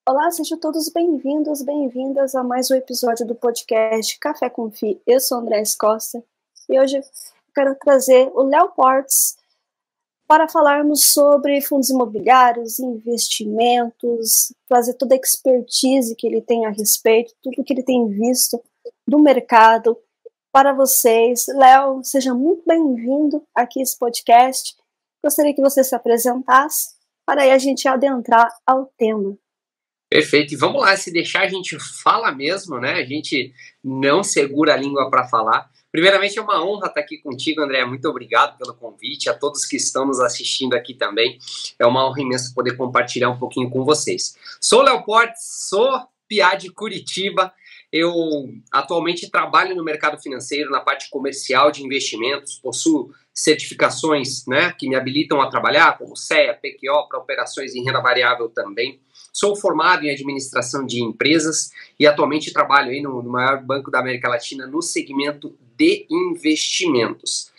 Olá, sejam todos bem-vindos, bem-vindas a mais um episódio do podcast Café com Fi. Eu sou André Costa e hoje eu quero trazer o Léo Portes para falarmos sobre fundos imobiliários, investimentos, trazer toda a expertise que ele tem a respeito, tudo que ele tem visto do mercado para vocês. Léo, seja muito bem-vindo aqui a esse podcast. Gostaria que você se apresentasse para aí a gente adentrar ao tema. Perfeito, e vamos lá, se deixar a gente fala mesmo, né? A gente não segura a língua para falar. Primeiramente é uma honra estar aqui contigo, André, muito obrigado pelo convite, a todos que estão nos assistindo aqui também, é uma honra imensa poder compartilhar um pouquinho com vocês. Sou Léo Portes, sou PA de Curitiba, eu atualmente trabalho no mercado financeiro, na parte comercial de investimentos, possuo certificações, né, que me habilitam a trabalhar, como CEA, PQO, para operações em renda variável também. Sou formado em administração de empresas e atualmente trabalho aí no maior banco da América Latina no segmento de investimentos.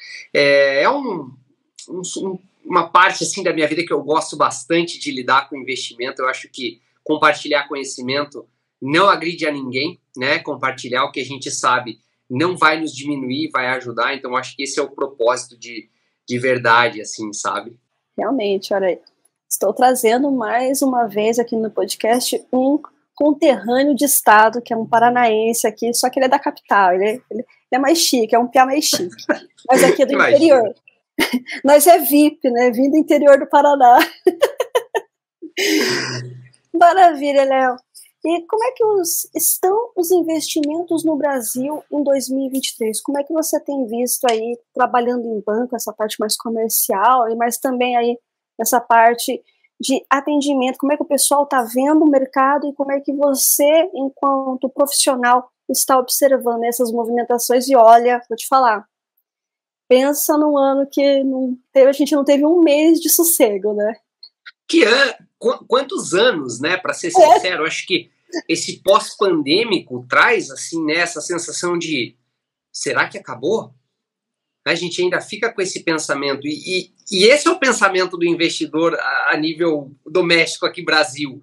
Uma parte assim da minha vida que eu gosto bastante de lidar com investimento. Eu acho que compartilhar conhecimento não agride a ninguém, né? Compartilhar o que a gente sabe não vai nos diminuir, vai ajudar. Então, acho que esse é o propósito de verdade, assim, sabe? Realmente, olha aí. Estou trazendo mais uma vez aqui no podcast um conterrâneo de estado, que é um paranaense aqui, só que ele é da capital, ele é mais chique, é um piá mais chique. Mas aqui é do interior. Nós é VIP, né? Vindo do interior do Paraná. Maravilha, Léo. E como é que estão os investimentos no Brasil em 2023? Como é que você tem visto aí, trabalhando em banco, essa parte mais comercial, mas também aí essa parte de atendimento, como é que o pessoal está vendo o mercado e como é que você, enquanto profissional, está observando essas movimentações? E olha, vou te falar, pensa num ano que a gente não teve um mês de sossego, né? Quantos anos, né, para ser sincero, acho que esse pós-pandêmico traz, assim, né, essa sensação de, será que acabou? A gente ainda fica com esse pensamento, e esse é o pensamento do investidor a nível doméstico aqui no Brasil,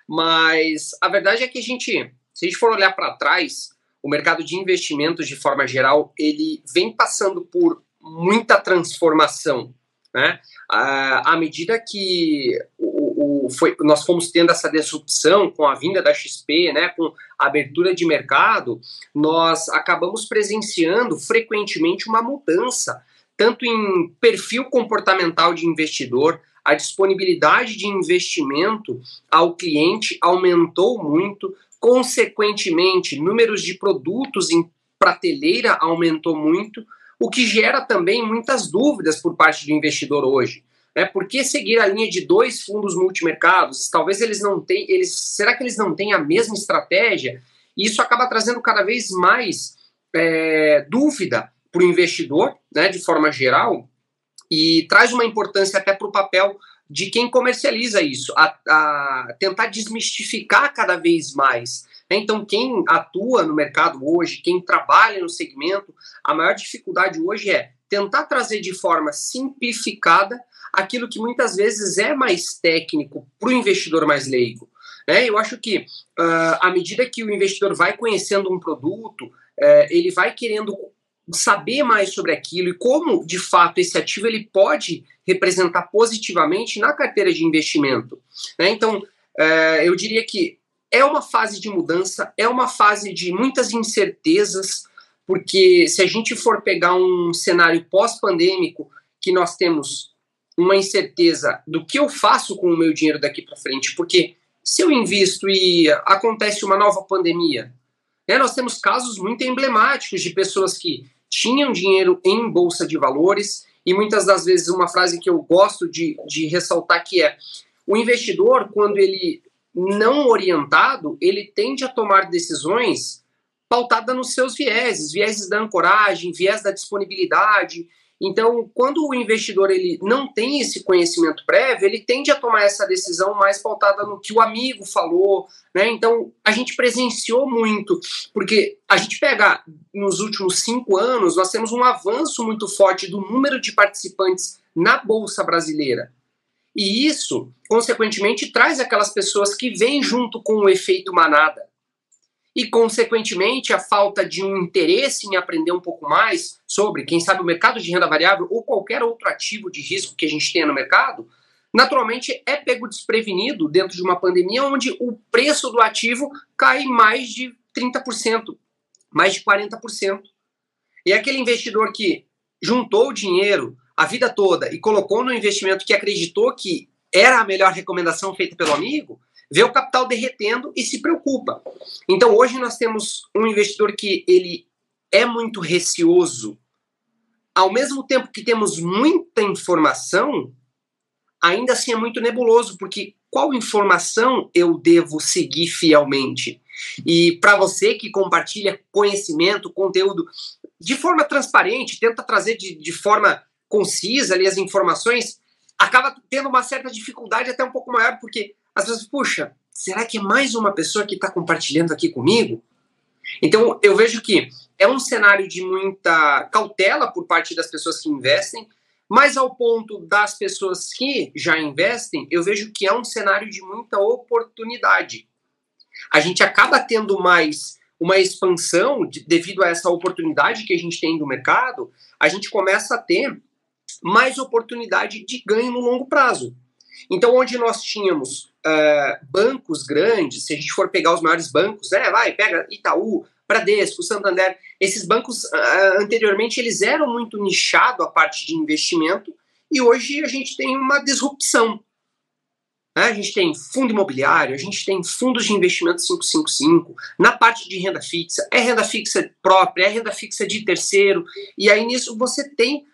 mas a verdade é que se a gente for olhar para trás, o mercado de investimentos, de forma geral, ele vem passando por muita transformação, né? À medida que nós fomos tendo essa disrupção com a vinda da XP, né, com a abertura de mercado, nós acabamos presenciando frequentemente uma mudança, tanto em perfil comportamental de investidor, a disponibilidade de investimento ao cliente aumentou muito, consequentemente, números de produtos em prateleira aumentou muito, o que gera também muitas dúvidas por parte do investidor hoje. Por que seguir a linha de 2 fundos multimercados? Talvez será que eles não têm a mesma estratégia? E isso acaba trazendo cada vez mais dúvida para o investidor, né, de forma geral, e traz uma importância até para o papel de quem comercializa isso, a tentar desmistificar cada vez mais. Então, quem atua no mercado hoje, quem trabalha no segmento, a maior dificuldade hoje é tentar trazer de forma simplificada aquilo que muitas vezes é mais técnico para o investidor mais leigo. Eu acho que, à medida que o investidor vai conhecendo um produto, ele vai querendo saber mais sobre aquilo e como, de fato, esse ativo ele pode representar positivamente na carteira de investimento. Então, eu diria que é uma fase de mudança, é uma fase de muitas incertezas, porque se a gente for pegar um cenário pós-pandêmico, que nós temos uma incerteza do que eu faço com o meu dinheiro daqui para frente, porque se eu invisto e acontece uma nova pandemia, nós temos casos muito emblemáticos de pessoas que tinham dinheiro em bolsa de valores, e muitas das vezes uma frase que eu gosto de ressaltar que é: o investidor, quando ele não orientado, ele tende a tomar decisões pautadas nos seus vieses da ancoragem, viés da disponibilidade. Então, quando o investidor ele não tem esse conhecimento prévio, ele tende a tomar essa decisão mais pautada no que o amigo falou, né? Então, a gente presenciou muito, porque a gente pega nos últimos 5 anos, nós temos um avanço muito forte do número de participantes na Bolsa Brasileira. E isso, consequentemente, traz aquelas pessoas que vêm junto com o efeito manada. E, consequentemente, a falta de um interesse em aprender um pouco mais sobre, quem sabe, o mercado de renda variável ou qualquer outro ativo de risco que a gente tenha no mercado, naturalmente é pego desprevenido dentro de uma pandemia onde o preço do ativo cai mais de 30%, mais de 40%. E aquele investidor que juntou o dinheiro a vida toda e colocou no investimento que acreditou que era a melhor recomendação feita pelo amigo, vê o capital derretendo e se preocupa. Então hoje nós temos um investidor que ele é muito receoso. Ao mesmo tempo que temos muita informação, ainda assim é muito nebuloso, porque qual informação eu devo seguir fielmente? E para você que compartilha conhecimento, conteúdo de forma transparente, tenta trazer de forma concisa ali as informações, acaba tendo uma certa dificuldade até um pouco maior, porque às vezes, puxa, será que é mais uma pessoa que está compartilhando aqui comigo? Então eu vejo que é um cenário de muita cautela por parte das pessoas que investem, mas ao ponto das pessoas que já investem, eu vejo que é um cenário de muita oportunidade. A gente acaba tendo mais uma expansão devido a essa oportunidade que a gente tem do mercado, a gente começa a ter mais oportunidade de ganho no longo prazo. Então, onde nós tínhamos bancos grandes, se a gente for pegar os maiores bancos, pega Itaú, Bradesco, Santander, esses bancos anteriormente eles eram muito nichados a parte de investimento e hoje a gente tem uma disrupção. A gente tem fundo imobiliário, a gente tem fundos de investimento 555, na parte de renda fixa, é renda fixa própria, é renda fixa de terceiro, e aí nisso você tem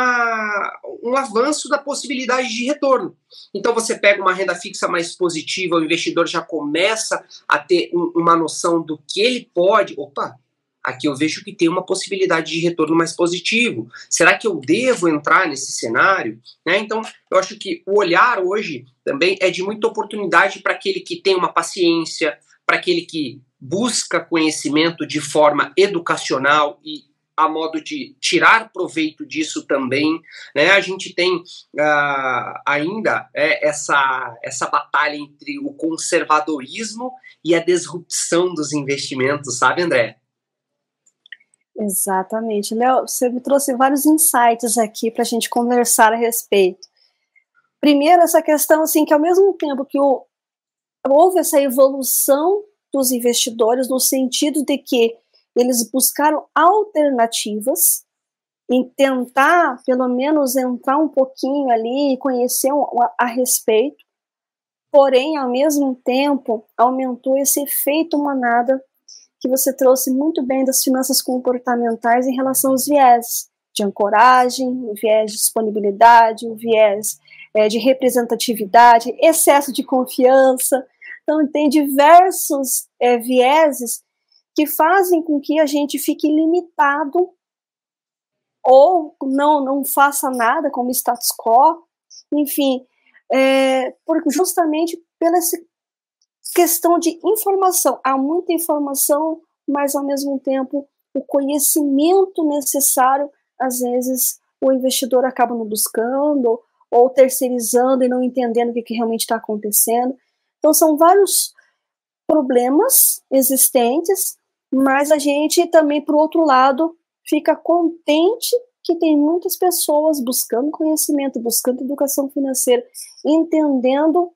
um avanço da possibilidade de retorno. Então você pega uma renda fixa mais positiva, o investidor já começa a ter uma noção do que ele pode, aqui eu vejo que tem uma possibilidade de retorno mais positivo. Será que eu devo entrar nesse cenário? Então, eu acho que o olhar hoje também é de muita oportunidade para aquele que tem uma paciência, para aquele que busca conhecimento de forma educacional e a modo de tirar proveito disso também. A gente tem ainda essa batalha entre o conservadorismo e a disrupção dos investimentos, sabe, André? Exatamente. Léo, você me trouxe vários insights aqui para a gente conversar a respeito. Primeiro, essa questão assim, que ao mesmo tempo que houve essa evolução dos investidores, no sentido de que eles buscaram alternativas em tentar, pelo menos, entrar um pouquinho ali e conhecer a respeito, porém, ao mesmo tempo, aumentou esse efeito manada que você trouxe muito bem das finanças comportamentais em relação aos viés de ancoragem, o viés de disponibilidade, o viés de representatividade, excesso de confiança. Então, tem diversos vieses que fazem com que a gente fique limitado ou não faça nada como status quo, enfim, justamente pela questão de informação. Há muita informação, mas ao mesmo tempo o conhecimento necessário, às vezes o investidor acaba não buscando ou terceirizando e não entendendo o que realmente está acontecendo. Então são vários problemas existentes, mas a gente também, por outro lado, fica contente que tem muitas pessoas buscando conhecimento, buscando educação financeira, entendendo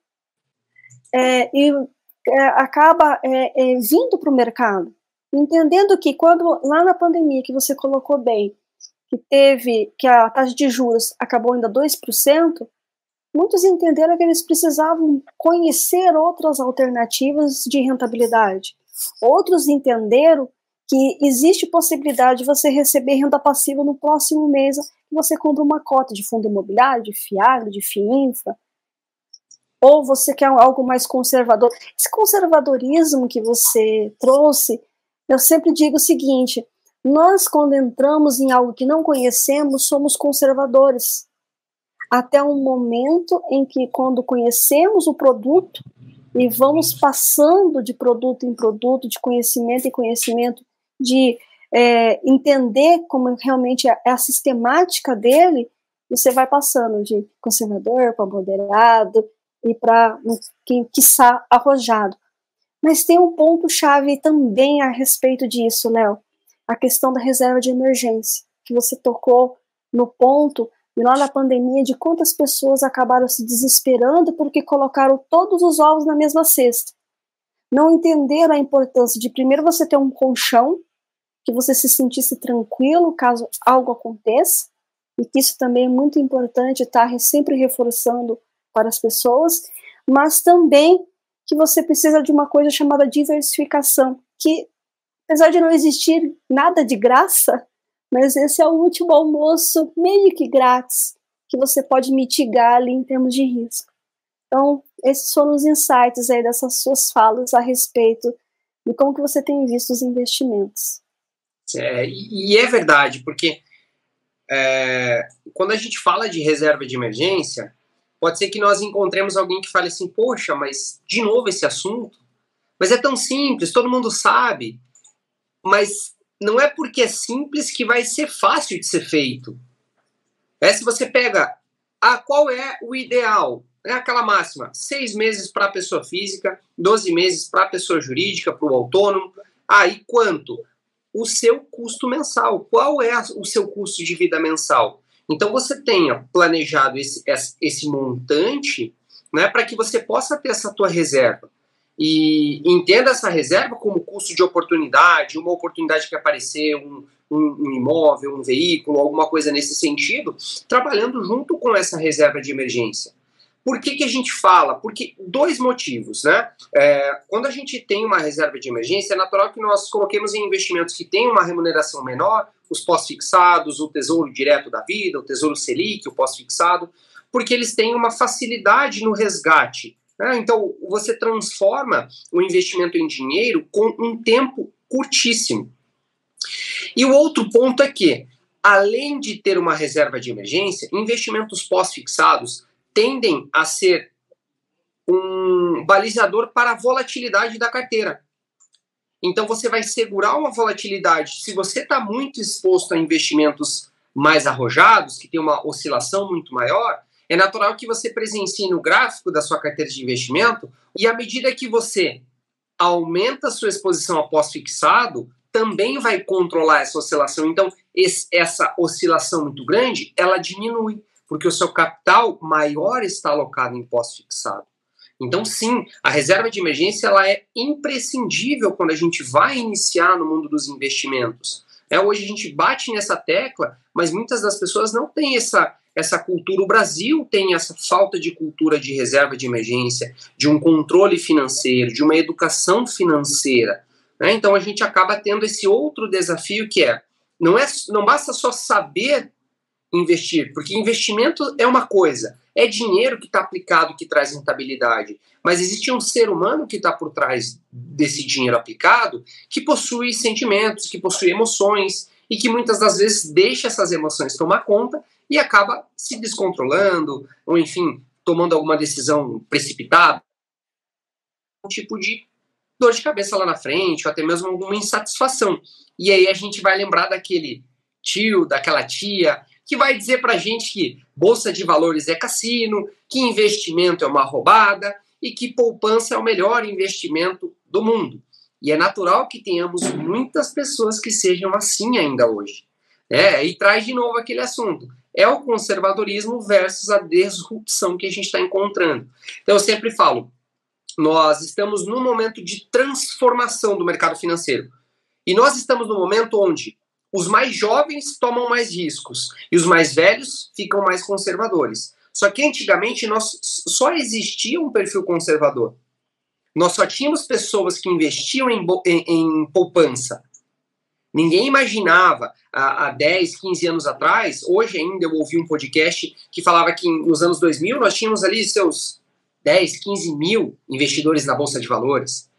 acaba vindo para o mercado, entendendo que quando lá na pandemia, que você colocou bem, que a taxa de juros acabou ainda 2%, muitos entenderam que eles precisavam conhecer outras alternativas de rentabilidade. Outros entenderam que existe possibilidade de você receber renda passiva no próximo mês, que você compra uma cota de fundo imobiliário, de FIAGRO, de FIINFRA, ou você quer algo mais conservador. Esse conservadorismo que você trouxe, eu sempre digo o seguinte: nós, quando entramos em algo que não conhecemos, somos conservadores. Até um momento em que, quando conhecemos o produto e vamos passando de produto em produto, de conhecimento em conhecimento, de entender como realmente é a sistemática dele, você vai passando de conservador para moderado e para, quiçá, arrojado. Mas tem um ponto-chave também a respeito disso, Léo, a questão da reserva de emergência, que você tocou no ponto, lá na pandemia, de quantas pessoas acabaram se desesperando porque colocaram todos os ovos na mesma cesta. Não entenderam a importância de primeiro você ter um colchão, que você se sentisse tranquilo caso algo aconteça, e que isso também é muito importante estar sempre reforçando para as pessoas, mas também que você precisa de uma coisa chamada diversificação, que apesar de não existir nada de graça, mas esse é o último almoço meio que grátis, que você pode mitigar ali em termos de risco. Então, esses foram os insights aí dessas suas falas a respeito de como que você tem visto os investimentos. E é verdade, porque quando a gente fala de reserva de emergência, pode ser que nós encontremos alguém que fale assim, poxa, mas de novo esse assunto? Mas é tão simples, todo mundo sabe. Mas não é porque é simples que vai ser fácil de ser feito. Se você pega, qual é o ideal? É aquela máxima, 6 meses para a pessoa física, 12 meses para a pessoa jurídica, para o autônomo. E quanto? O seu custo mensal. Qual é o seu custo de vida mensal? Então você tenha planejado esse montante, né, para que você possa ter essa tua reserva. E entenda essa reserva como custo de oportunidade, uma oportunidade que aparecer, um imóvel, um veículo, alguma coisa nesse sentido, trabalhando junto com essa reserva de emergência. Por que a gente fala? Porque 2 motivos, né? Quando a gente tem uma reserva de emergência, é natural que nós coloquemos em investimentos que têm uma remuneração menor, os pós-fixados, o Tesouro Direto da Vida, o Tesouro Selic, o pós-fixado, porque eles têm uma facilidade no resgate. Então, você transforma o investimento em dinheiro com um tempo curtíssimo. E o outro ponto é que, além de ter uma reserva de emergência, investimentos pós-fixados tendem a ser um balizador para a volatilidade da carteira. Então, você vai segurar uma volatilidade. Se você está muito exposto a investimentos mais arrojados, que tem uma oscilação muito maior, é natural que você presencie no gráfico da sua carteira de investimento, e à medida que você aumenta a sua exposição a pós-fixado, também vai controlar essa oscilação. Então, essa oscilação muito grande, ela diminui, porque o seu capital maior está alocado em pós-fixado. Então, sim, a reserva de emergência ela é imprescindível quando a gente vai iniciar no mundo dos investimentos. Hoje a gente bate nessa tecla, mas muitas das pessoas não têm essa cultura. O Brasil tem essa falta de cultura de reserva de emergência, de um controle financeiro, de uma educação financeira. Então a gente acaba tendo esse outro desafio que não basta só saber investir, porque investimento é uma coisa, é dinheiro que está aplicado que traz rentabilidade, mas existe um ser humano que está por trás desse dinheiro aplicado que possui sentimentos, que possui emoções e que muitas das vezes deixa essas emoções tomar conta e acaba se descontrolando, ou enfim, tomando alguma decisão precipitada, um tipo de dor de cabeça lá na frente, ou até mesmo alguma insatisfação. E aí a gente vai lembrar daquele tio, daquela tia, que vai dizer pra gente que bolsa de valores é cassino, que investimento é uma roubada e que poupança é o melhor investimento do mundo. E é natural que tenhamos muitas pessoas que sejam assim ainda hoje. E traz de novo aquele assunto. É o conservadorismo versus a disrupção que a gente está encontrando. Então eu sempre falo, nós estamos num momento de transformação do mercado financeiro. E nós estamos num momento onde os mais jovens tomam mais riscos e os mais velhos ficam mais conservadores. Só que antigamente só existia um perfil conservador. Nós só tínhamos pessoas que investiam em poupança. Ninguém imaginava, há 10, 15 anos atrás, hoje ainda eu ouvi um podcast que falava que nos anos 2000 nós tínhamos ali seus 10, 15 mil investidores na Bolsa de Valores.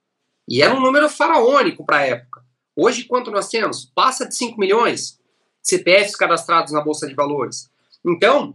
E era um número faraônico para a época. Hoje, quanto nós temos? Passa de 5 milhões CPFs cadastrados na Bolsa de Valores. Então,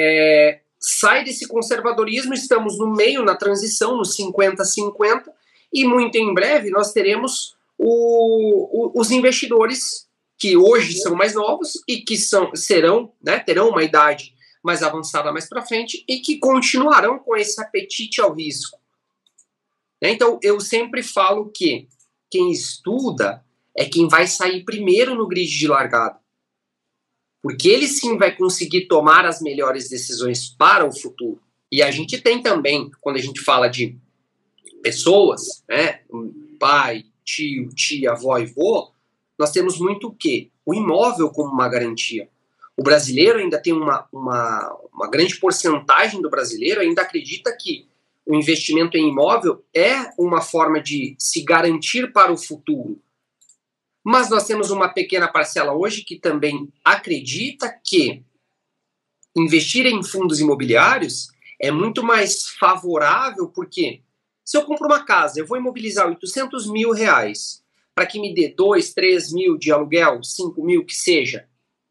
sai desse conservadorismo, estamos no meio, na transição, no 50-50, e muito em breve nós teremos os investidores que hoje são mais novos e que serão, né, terão uma idade mais avançada mais para frente e que continuarão com esse apetite ao risco. Então, eu sempre falo que quem estuda é quem vai sair primeiro no grid de largada. Porque ele sim vai conseguir tomar as melhores decisões para o futuro. E a gente tem também, quando a gente fala de pessoas, né, pai, tio, tia, avó e vô, nós temos muito o quê? O imóvel como uma garantia. O brasileiro ainda tem uma grande porcentagem do brasileiro ainda acredita que o investimento em imóvel é uma forma de se garantir para o futuro. Mas nós temos uma pequena parcela hoje que também acredita que investir em fundos imobiliários é muito mais favorável, porque se eu compro uma casa, eu vou imobilizar 800 mil reais para que me dê 2, 3 mil de aluguel, 5 mil que seja.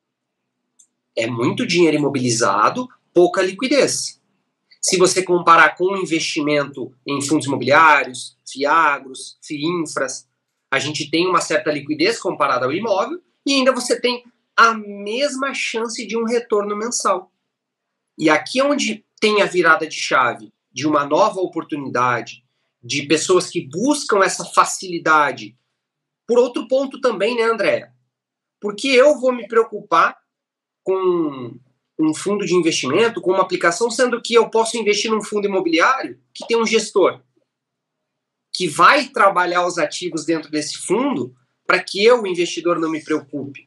É muito dinheiro imobilizado, pouca liquidez. Se você comparar com o investimento em fundos imobiliários, FIAGROS, FIINFRAS, a gente tem uma certa liquidez comparada ao imóvel e ainda você tem a mesma chance de um retorno mensal. E aqui é onde tem a virada de chave de uma nova oportunidade, de pessoas que buscam essa facilidade. Por outro ponto também, né, Andréa? Porque eu vou me preocupar com um fundo de investimento, com uma aplicação, sendo que eu posso investir num fundo imobiliário que tem um gestor que vai trabalhar os ativos dentro desse fundo para que eu, o investidor, não me preocupe.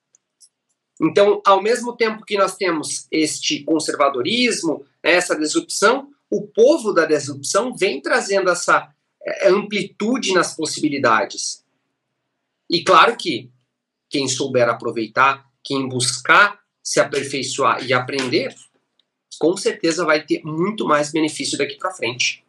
Então, ao mesmo tempo que nós temos este conservadorismo, essa disrupção, o povo da disrupção vem trazendo essa amplitude nas possibilidades. E claro que quem souber aproveitar, quem buscar se aperfeiçoar e aprender, com certeza vai ter muito mais benefício daqui para frente.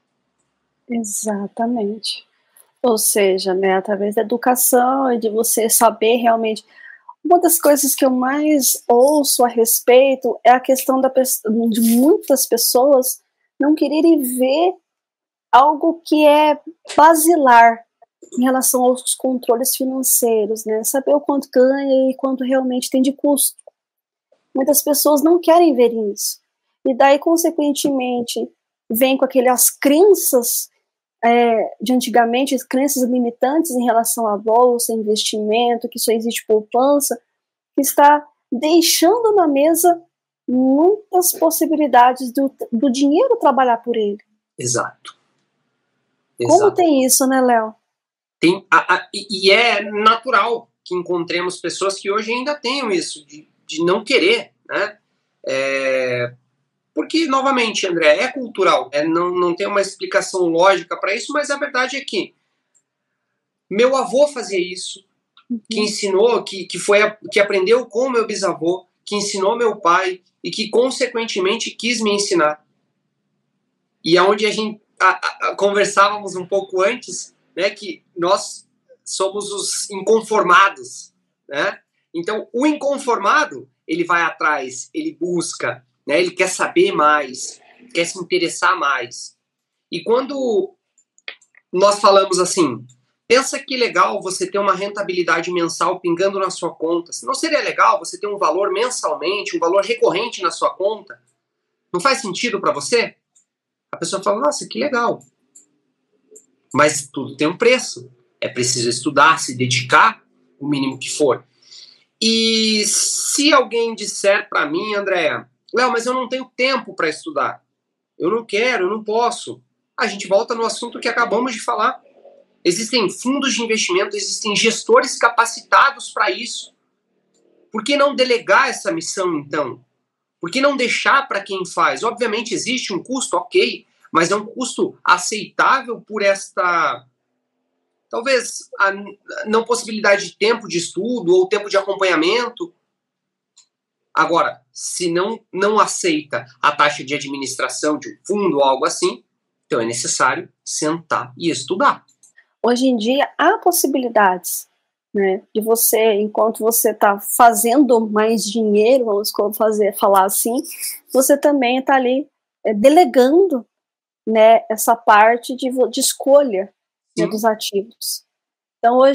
Exatamente. Ou seja, né, através da educação e de você saber realmente. Uma das coisas que eu mais ouço a respeito é a questão de muitas pessoas não quererem ver algo que é basilar em relação aos controles financeiros, né? Saber o quanto ganha e quanto realmente tem de custo. Muitas pessoas não querem ver isso. E daí, consequentemente, vem com aquelas crenças de antigamente, crenças limitantes em relação à bolsa, investimento, que só existe poupança, que está deixando na mesa muitas possibilidades do dinheiro trabalhar por ele. Exato. Como tem isso, né, Léo? E é natural que encontremos pessoas que hoje ainda tenham isso, de não querer, né? Porque, novamente, André, é cultural, não tem uma explicação lógica para isso, mas a verdade é que meu avô fazia isso, que ensinou, que aprendeu com o meu bisavô, que ensinou meu pai e que, consequentemente, quis me ensinar. E aonde a gente conversávamos um pouco antes, né, que nós somos os inconformados, né? Então, o inconformado, ele vai atrás, ele busca, né, ele quer saber mais, quer se interessar mais. E quando nós falamos assim, pensa que legal você ter uma rentabilidade mensal pingando na sua conta. Não seria legal você ter um valor mensalmente, um valor recorrente na sua conta? Não faz sentido para você? A pessoa fala, nossa, que legal. Mas tudo tem um preço. É preciso estudar, se dedicar, o mínimo que for. E se alguém disser para mim, Andréa, Léo, mas eu não tenho tempo para estudar. Eu não quero, eu não posso. A gente volta no assunto que acabamos de falar. Existem fundos de investimento, existem gestores capacitados para isso. Por que não delegar essa missão, então? Por que não deixar para quem faz? Obviamente existe um custo, ok, mas é um custo aceitável por esta, talvez, a não possibilidade de tempo de estudo ou tempo de acompanhamento. Agora, se não aceita a taxa de administração de um fundo ou algo assim, então é necessário sentar e estudar. Hoje em dia há possibilidades, né, de você, enquanto você está fazendo mais dinheiro, vamos falar assim, você também está ali delegando, né, essa parte de escolha, né, dos ativos. Então hoje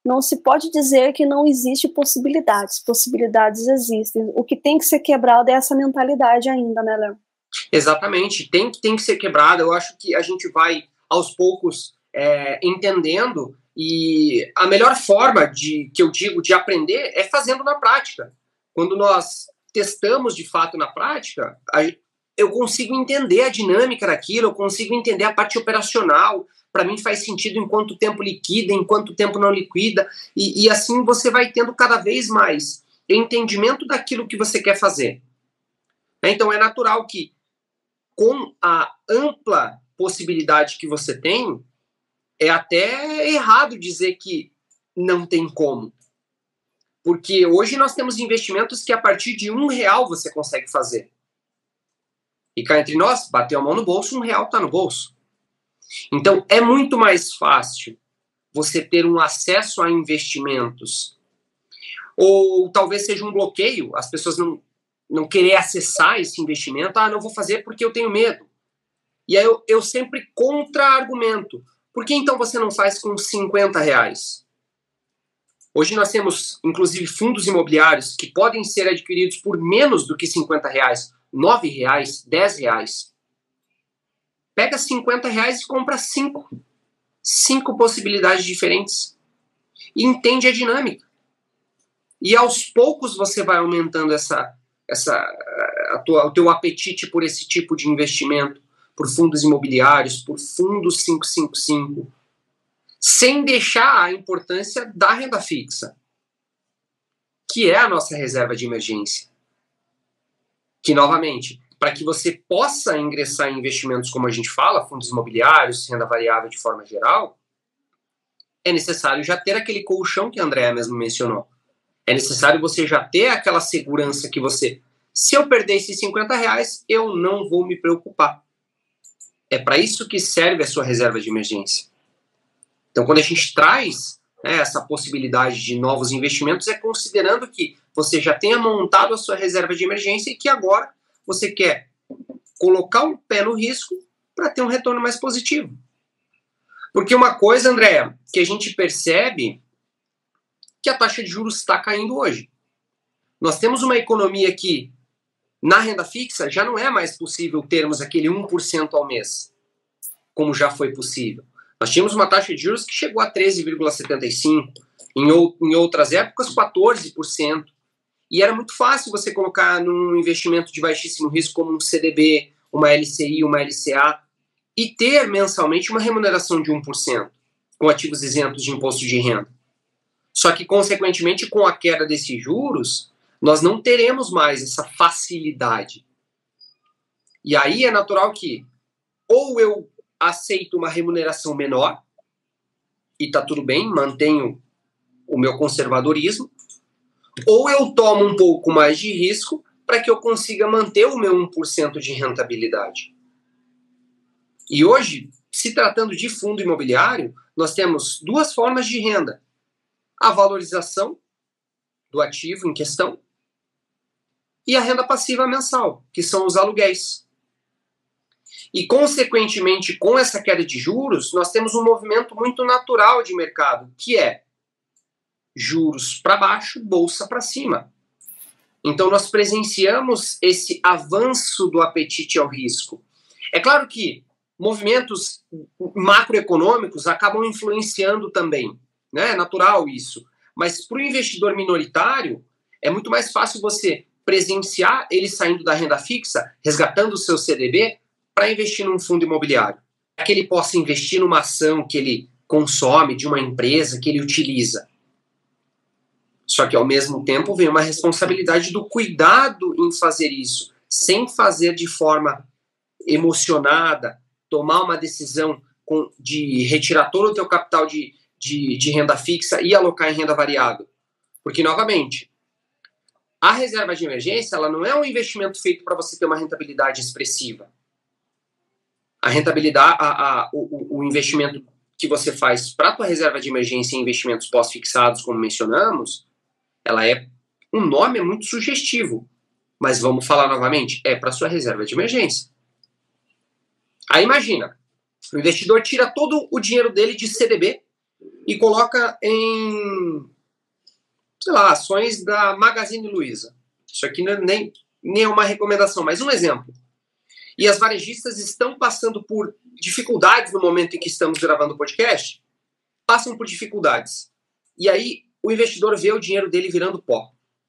não se pode dizer que não existe possibilidades. Possibilidades existem. O que tem que ser quebrado é essa mentalidade ainda, né, Léo? Exatamente. Tem que ser quebrado. Eu acho que a gente vai, aos poucos, entendendo, e a melhor forma que eu digo de aprender é fazendo na prática. Quando nós testamos de fato na prática, eu consigo entender a dinâmica daquilo, eu consigo entender a parte operacional. Para mim faz sentido em quanto tempo liquida, em quanto tempo não liquida, e assim você vai tendo cada vez mais entendimento daquilo que você quer fazer. Então é natural que, com a ampla possibilidade que você tem, é até errado dizer que não tem como. Porque hoje nós temos investimentos que a partir de R$1 você consegue fazer. E cá entre nós, bateu a mão no bolso, R$1 está no bolso. Então, é muito mais fácil você ter um acesso a investimentos. Ou talvez seja um bloqueio, as pessoas não querer acessar esse investimento. Não vou fazer porque eu tenho medo. E aí eu sempre contra-argumento. Por que então você não faz com R$50? Hoje nós temos, inclusive, fundos imobiliários que podem ser adquiridos por menos do que R$50, R$9, R$10. Pega R$50 e compra 5. 5 possibilidades diferentes. E entende a dinâmica. E aos poucos você vai aumentando o teu apetite por esse tipo de investimento, por fundos imobiliários, por fundos 555, sem deixar a importância da renda fixa, que é a nossa reserva de emergência. Que, novamente, para que você possa ingressar em investimentos, como a gente fala, fundos imobiliários, renda variável de forma geral, é necessário já ter aquele colchão que a Andréa mesmo mencionou. É necessário você já ter aquela segurança que você, se eu perder esses R$50, eu não vou me preocupar. É para isso que serve a sua reserva de emergência. Então, quando a gente traz essa possibilidade de novos investimentos, é considerando que você já tenha montado a sua reserva de emergência e que agora você quer colocar um pé no risco para ter um retorno mais positivo. Porque uma coisa, Andréa, que a gente percebe que a taxa de juros está caindo hoje. Nós temos uma economia que, na renda fixa, já não é mais possível termos aquele 1% ao mês, como já foi possível. Nós tínhamos uma taxa de juros que chegou a 13,75%, em outras épocas 14%. E era muito fácil você colocar num investimento de baixíssimo risco como um CDB, uma LCI, uma LCA, e ter mensalmente uma remuneração de 1%, com ativos isentos de imposto de renda. Só que, consequentemente, com a queda desses juros, nós não teremos mais essa facilidade. E aí é natural que ou eu aceito uma remuneração menor, e está tudo bem, mantenho o meu conservadorismo, ou eu tomo um pouco mais de risco para que eu consiga manter o meu 1% de rentabilidade. E hoje, se tratando de fundo imobiliário, nós temos duas formas de renda. A valorização do ativo em questão e a renda passiva mensal, que são os aluguéis. E, consequentemente, com essa queda de juros, nós temos um movimento muito natural de mercado, que é juros para baixo, bolsa para cima. Então, nós presenciamos esse avanço do apetite ao risco. É claro que movimentos macroeconômicos acabam influenciando também, né? É natural isso. Mas para o investidor minoritário, é muito mais fácil você presenciar ele saindo da renda fixa, resgatando o seu CDB, para investir num fundo imobiliário. Para que ele possa investir numa ação que ele consome, de uma empresa que ele utiliza. Só que, ao mesmo tempo, vem uma responsabilidade do cuidado em fazer isso, sem fazer de forma emocionada, tomar uma decisão de retirar todo o teu capital de renda fixa e alocar em renda variável. Porque, novamente, a reserva de emergência ela não é um investimento feito para você ter uma rentabilidade expressiva. A rentabilidade, o investimento que você faz para a tua reserva de emergência em investimentos pós-fixados, como mencionamos, ela um nome é muito sugestivo. Mas vamos falar novamente, é para sua reserva de emergência. Aí imagina, o investidor tira todo o dinheiro dele de CDB e coloca em, sei lá, ações da Magazine Luiza. Isso aqui nem é uma recomendação, mas um exemplo. E as varejistas estão passando por dificuldades no momento em que estamos gravando o podcast, passam por dificuldades. E aí o investidor vê o dinheiro dele virando pó.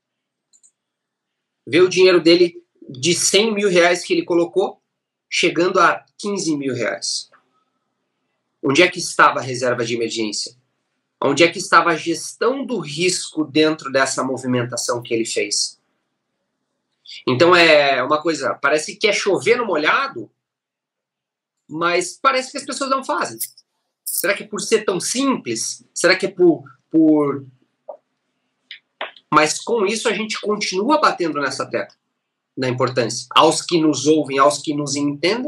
Vê o dinheiro dele de 100 mil reais que ele colocou, chegando a 15 mil reais. Onde é que estava a reserva de emergência? Onde é que estava a gestão do risco dentro dessa movimentação que ele fez? Então é uma coisa, parece que é chover no molhado, mas parece que as pessoas não fazem. Será que é por ser tão simples? Será que é por... Mas com isso a gente continua batendo nessa tecla da importância. Aos que nos ouvem, aos que nos entendem,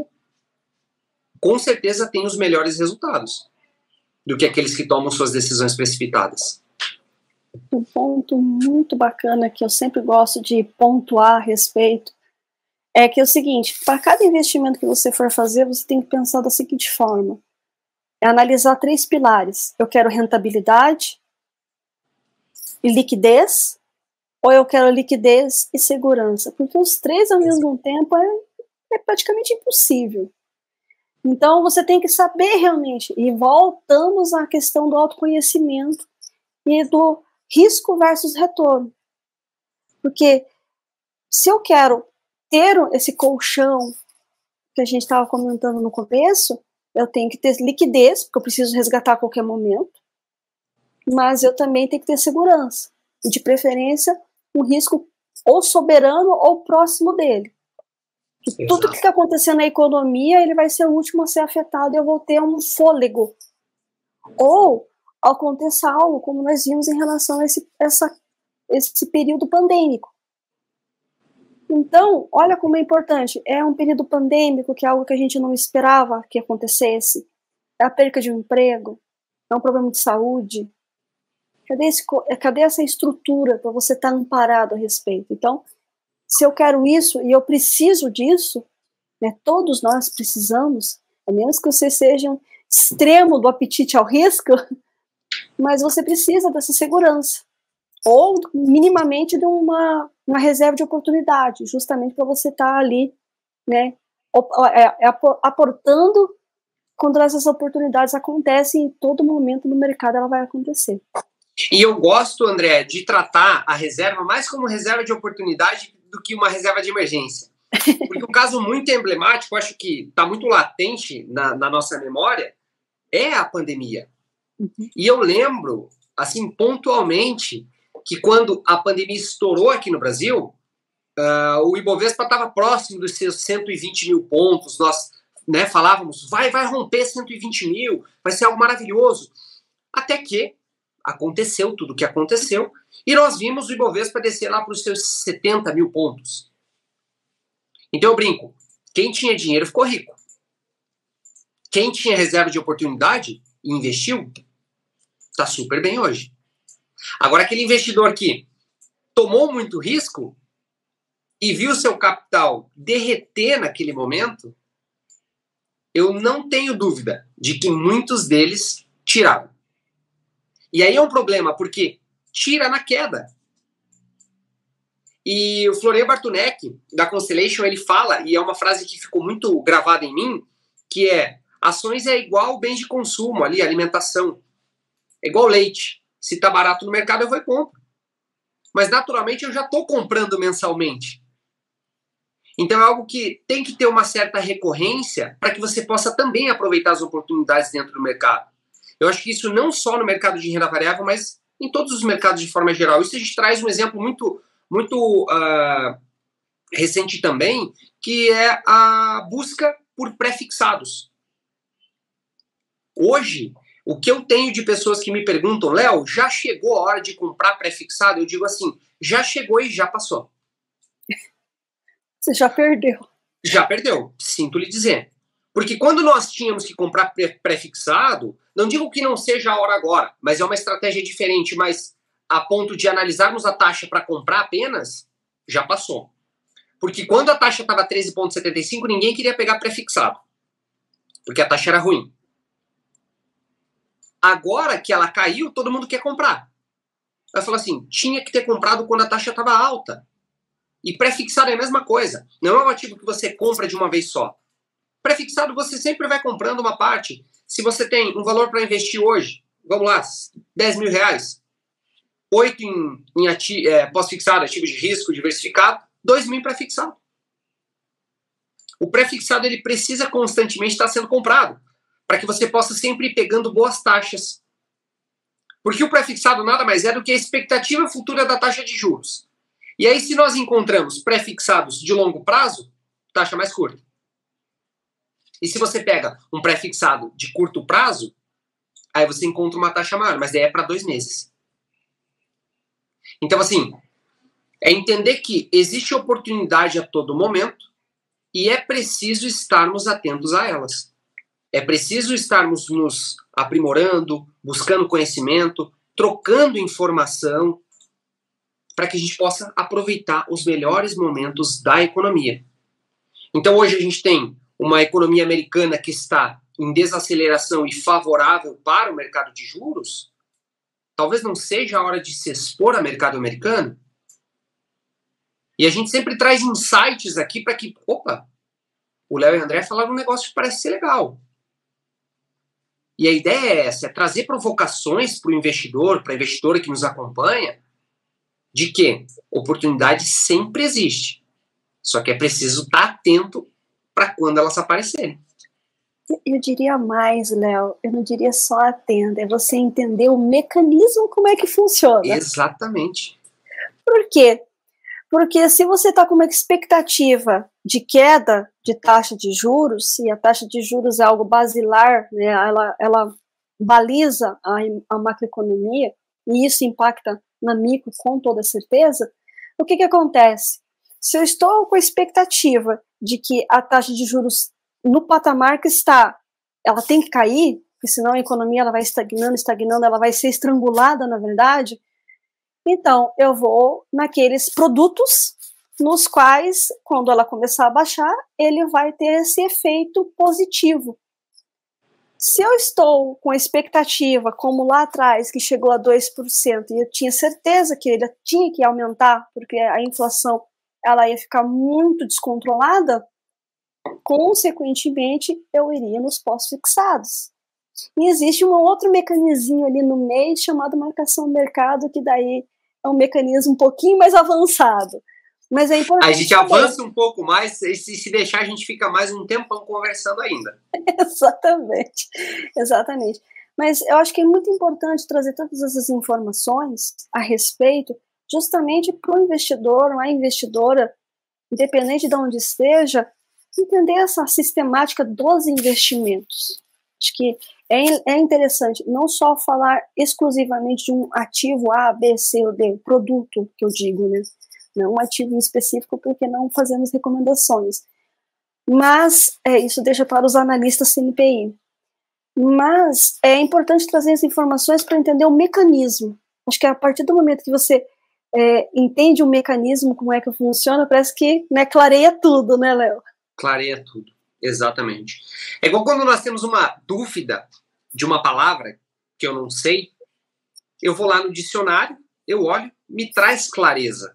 com certeza tem os melhores resultados do que aqueles que tomam suas decisões precipitadas. Um ponto muito bacana que eu sempre gosto de pontuar a respeito é que é o seguinte: para cada investimento que você for fazer, você tem que pensar da seguinte forma: é analisar 3 pilares. Eu quero rentabilidade e liquidez, ou eu quero liquidez e segurança? Porque os 3 ao mesmo tempo é praticamente impossível. Então você tem que saber realmente, e voltamos à questão do autoconhecimento e do risco versus retorno. Porque se eu quero ter esse colchão que a gente estava comentando no começo, eu tenho que ter liquidez, porque eu preciso resgatar a qualquer momento, mas eu também tenho que ter segurança, e de preferência um risco ou soberano ou próximo dele. E tudo que está acontecendo na economia, ele vai ser o último a ser afetado e eu vou ter um fôlego. Ou aconteça algo como nós vimos em relação a esse período pandêmico. Então, olha como é importante. É um período pandêmico, que é algo que a gente não esperava que acontecesse. É a perca de um emprego, é um problema de saúde. Cadê essa estrutura para você estar amparado a respeito? Então, se eu quero isso e eu preciso disso, né, todos nós precisamos, a menos que você seja um extremo do apetite ao risco, mas você precisa dessa segurança, ou minimamente de uma reserva de oportunidade, justamente para você estar ali, né, aportando quando essas oportunidades acontecem. Em todo momento no mercado ela vai acontecer. E eu gosto, André, de tratar a reserva mais como reserva de oportunidade do que uma reserva de emergência. Porque um caso muito emblemático, acho que está muito latente na nossa memória, é a pandemia. E eu lembro, assim, pontualmente, que quando a pandemia estourou aqui no Brasil, o Ibovespa estava próximo dos seus 120 mil pontos. Nós, né, falávamos, vai romper 120 mil, vai ser algo maravilhoso. Até que aconteceu tudo o que aconteceu e nós vimos o Ibovespa descer lá para os seus 70 mil pontos. Então eu brinco, quem tinha dinheiro ficou rico. Quem tinha reserva de oportunidade e investiu, está super bem hoje. Agora, aquele investidor que tomou muito risco e viu seu capital derreter naquele momento, eu não tenho dúvida de que muitos deles tiraram. E aí é um problema, porque tira na queda. E o Florian Bartunek, da Constellation, ele fala, e é uma frase que ficou muito gravada em mim, que é: ações é igual bens de consumo ali, alimentação. É igual leite. Se tá barato no mercado, eu vou e compro. Mas, naturalmente, eu já estou comprando mensalmente. Então, é algo que tem que ter uma certa recorrência para que você possa também aproveitar as oportunidades dentro do mercado. Eu acho que isso não só no mercado de renda variável, mas em todos os mercados de forma geral. Isso a gente traz um exemplo muito recente também, que é a busca por pré-fixados. Hoje, o que eu tenho de pessoas que me perguntam: Léo, já chegou a hora de comprar pré-fixado? Eu digo assim, já chegou e já passou. Você já perdeu. Já perdeu, sinto lhe dizer. Porque quando nós tínhamos que comprar pré-fixado, não digo que não seja a hora agora, mas é uma estratégia diferente, mas a ponto de analisarmos a taxa para comprar apenas, já passou. Porque quando a taxa estava 13,75, ninguém queria pegar pré-fixado, porque a taxa era ruim. Agora que ela caiu, todo mundo quer comprar. Ela falou assim, tinha que ter comprado quando a taxa estava alta. E pré-fixado é a mesma coisa. Não é um ativo que você compra de uma vez só. Pré-fixado você sempre vai comprando uma parte. Se você tem um valor para investir hoje, vamos lá, 10 mil reais, 8 em pós-fixado, ativo de risco diversificado, 2 mil pré-fixado. O pré-fixado ele precisa constantemente estar sendo comprado, para que você possa sempre ir pegando boas taxas. Porque o pré-fixado nada mais é do que a expectativa futura da taxa de juros. E aí, se nós encontramos pré-fixados de longo prazo, taxa mais curta. E se você pega um pré-fixado de curto prazo, aí você encontra uma taxa maior, mas daí é para 2 meses. Então, assim, é entender que existe oportunidade a todo momento e é preciso estarmos atentos a elas. É preciso estarmos nos aprimorando, buscando conhecimento, trocando informação, para que a gente possa aproveitar os melhores momentos da economia. Então, hoje a gente tem uma economia americana que está em desaceleração e favorável para o mercado de juros. Talvez não seja a hora de se expor ao mercado americano. E a gente sempre traz insights aqui para que, opa, o Léo e o André falaram um negócio que parece ser legal. E a ideia é essa, é trazer provocações para o investidor, para a investidora que nos acompanha, de que oportunidade sempre existe. Só que é preciso estar atento para quando elas aparecerem. Eu diria mais, Léo, eu não diria só atento, é você entender o mecanismo, como é que funciona. Exatamente. Por quê? Porque se você está com uma expectativa de queda de taxa de juros, e a taxa de juros é algo basilar, né, ela baliza a macroeconomia, e isso impacta na micro com toda certeza, o que acontece? Se eu estou com a expectativa de que a taxa de juros no patamar que está, ela tem que cair, porque senão a economia ela vai estagnando, ela vai ser estrangulada, na verdade, então eu vou naqueles produtos nos quais, quando ela começar a baixar, ele vai ter esse efeito positivo. Se eu estou com a expectativa, como lá atrás, que chegou a 2%, e eu tinha certeza que ele tinha que aumentar, porque a inflação ela ia ficar muito descontrolada, consequentemente, eu iria nos pós-fixados. E existe um outro mecanismo ali no meio, chamado marcação mercado, que daí é um mecanismo um pouquinho mais avançado. Mas é importante. A gente avança um pouco mais, e se deixar, a gente fica mais um tempão conversando ainda. Exatamente, exatamente. Mas eu acho que é muito importante trazer todas essas informações a respeito, justamente para o investidor ou a investidora, independente de onde esteja, entender essa sistemática dos investimentos. Acho que é interessante não só falar exclusivamente de um ativo A, B, C ou D, produto que eu digo, né? Não um ativo em específico, porque não fazemos recomendações. Mas isso deixa para os analistas CNPI. Mas é importante trazer as informações para entender o mecanismo. Acho que a partir do momento que você entende o mecanismo, como é que funciona, parece que clareia tudo, né, Léo? Clareia tudo, exatamente. É igual quando nós temos uma dúvida de uma palavra que eu não sei, eu vou lá no dicionário, eu olho, me traz clareza.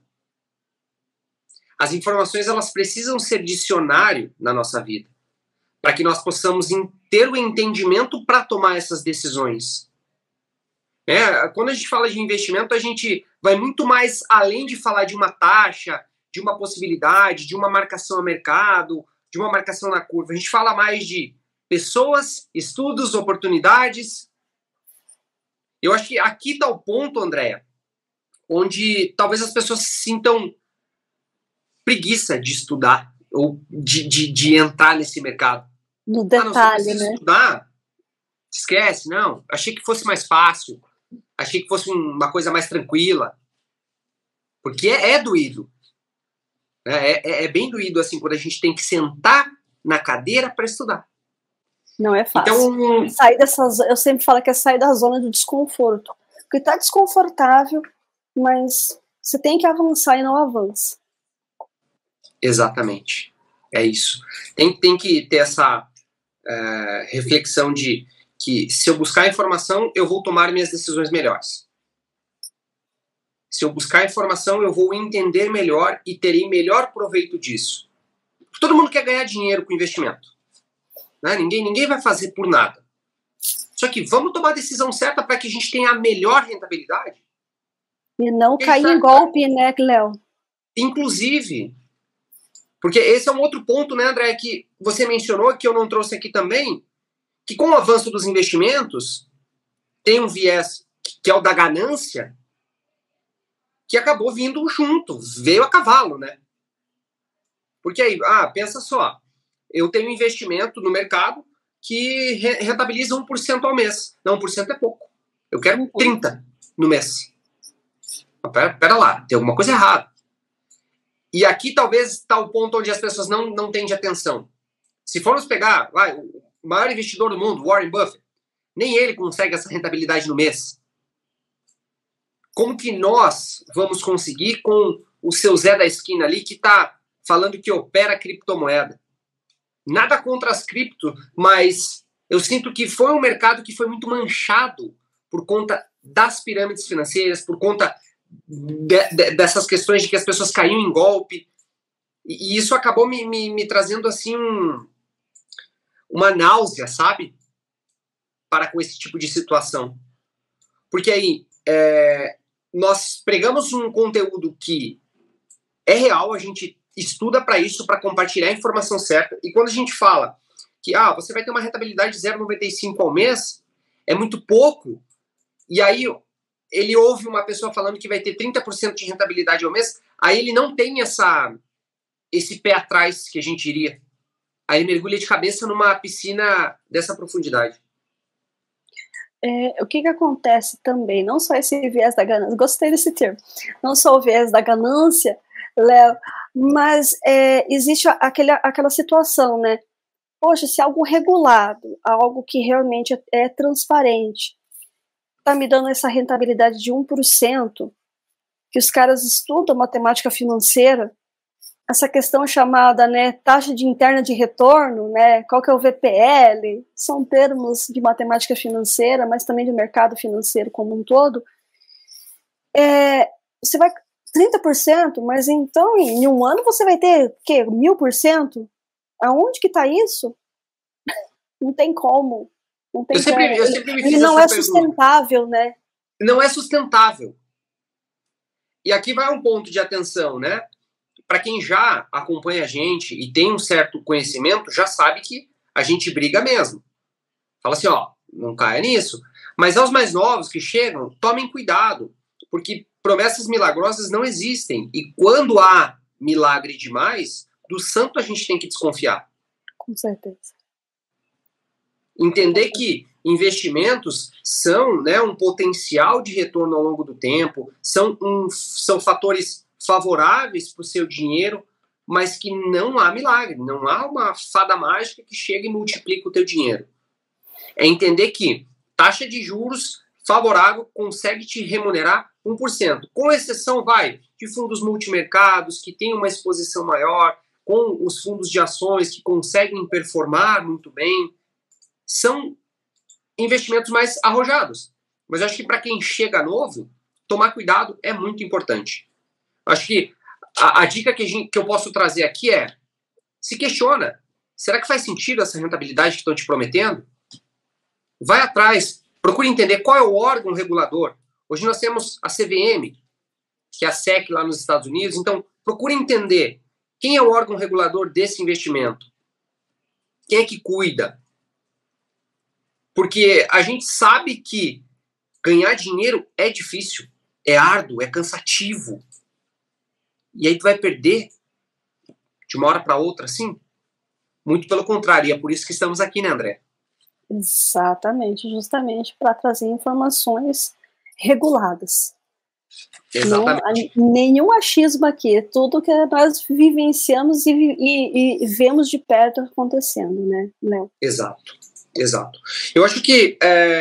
As informações elas precisam ser dicionário na nossa vida, para que nós possamos ter o entendimento para tomar essas decisões. Quando a gente fala de investimento, a gente vai muito mais além de falar de uma taxa, de uma possibilidade, de uma marcação a mercado, de uma marcação na curva. A gente fala mais de pessoas, estudos, oportunidades. Eu acho que aqui está o ponto, Andréa, onde talvez as pessoas se sintam preguiça de estudar ou de entrar nesse mercado. No detalhe, não, né? Estudar, esquece, não. Achei que fosse mais fácil. Achei que fosse uma coisa mais tranquila. Porque é doído. É bem doído, assim, quando a gente tem que sentar na cadeira para estudar. Não é fácil. Então, eu sempre falo que é sair da zona do desconforto. Porque está desconfortável, mas você tem que avançar e não avança. Exatamente. É isso. Tem que ter essa reflexão de que se eu buscar informação, eu vou tomar minhas decisões melhores. Se eu buscar informação, eu vou entender melhor e terei melhor proveito disso. Todo mundo quer ganhar dinheiro com investimento. Né? Ninguém vai fazer por nada. Só que vamos tomar a decisão certa para que a gente tenha a melhor rentabilidade. E não cair em golpe, né, Léo? Inclusive, porque esse é um outro ponto, né, André, que você mencionou, que eu não trouxe aqui também, que com o avanço dos investimentos, tem um viés que é o da ganância, que acabou vindo junto, veio a cavalo, né? Porque aí, pensa só, eu tenho investimento no mercado que rentabiliza 1% ao mês. Não, 1% é pouco. Eu quero 30% no mês. Pera lá, tem alguma coisa errada. E aqui talvez está o ponto onde as pessoas não têm de atenção. Se formos pegar o maior investidor do mundo, Warren Buffett, nem ele consegue essa rentabilidade no mês. Como que nós vamos conseguir com o seu Zé da esquina ali que está falando que opera criptomoeda? Nada contra as cripto, mas eu sinto que foi um mercado que foi muito manchado por conta das pirâmides financeiras, por conta dessas questões de que as pessoas caíam em golpe. E isso acabou me trazendo assim uma náusea, sabe? Para com esse tipo de situação. Porque aí nós pregamos um conteúdo que é real, a gente estuda para isso, para compartilhar a informação certa. E quando a gente fala que você vai ter uma rentabilidade de 0,95 ao mês, é muito pouco. E aí ele ouve uma pessoa falando que vai ter 30% de rentabilidade ao mês, aí ele não tem esse pé atrás que a gente iria. Aí ele mergulha de cabeça numa piscina dessa profundidade. O que acontece também, não só esse viés da ganância, gostei desse termo, não só o viés da ganância, Léo, mas existe aquela situação, né? Poxa, se algo regulado, algo que realmente é transparente, está me dando essa rentabilidade de 1%, que os caras estudam matemática financeira, essa questão chamada, né, taxa de interna de retorno, né, qual que é o VPL, são termos de matemática financeira, mas também de mercado financeiro como um todo. Você vai 30%, mas então em um ano você vai ter, 1000%? Aonde que está isso? Não tem como. Não tem eu sempre me fiz e não essa é sustentável, pergunta. Né? Não é sustentável. E aqui vai um ponto de atenção, né? Para quem já acompanha a gente e tem um certo conhecimento, já sabe que a gente briga mesmo. Fala assim, não caia nisso. Mas aos mais novos que chegam, tomem cuidado, porque promessas milagrosas não existem. E quando há milagre demais, do santo a gente tem que desconfiar. Com certeza. Entender que investimentos são, né, um potencial de retorno ao longo do tempo, são fatores favoráveis para o seu dinheiro, mas que não há milagre, não há uma fada mágica que chega e multiplica o teu dinheiro. É entender que taxa de juros favorável consegue te remunerar 1%, com exceção, de fundos multimercados que têm uma exposição maior, com os fundos de ações que conseguem performar muito bem. São investimentos mais arrojados. Mas eu acho que para quem chega novo, tomar cuidado é muito importante. Acho que a dica que eu posso trazer aqui se questiona, será que faz sentido essa rentabilidade que estão te prometendo? Vai atrás, procure entender qual é o órgão regulador. Hoje nós temos a CVM, que é a SEC lá nos Estados Unidos, então procure entender quem é o órgão regulador desse investimento. Quem é que cuida? Porque a gente sabe que ganhar dinheiro é difícil, é árduo, é cansativo. E aí tu vai perder de uma hora para outra, assim? Muito pelo contrário, e é por isso que estamos aqui, né, André? Exatamente, justamente para trazer informações reguladas. Exatamente. Não, nenhum achismo aqui, tudo que nós vivenciamos e vemos de perto acontecendo, né, Léo? Exato. Eu acho que,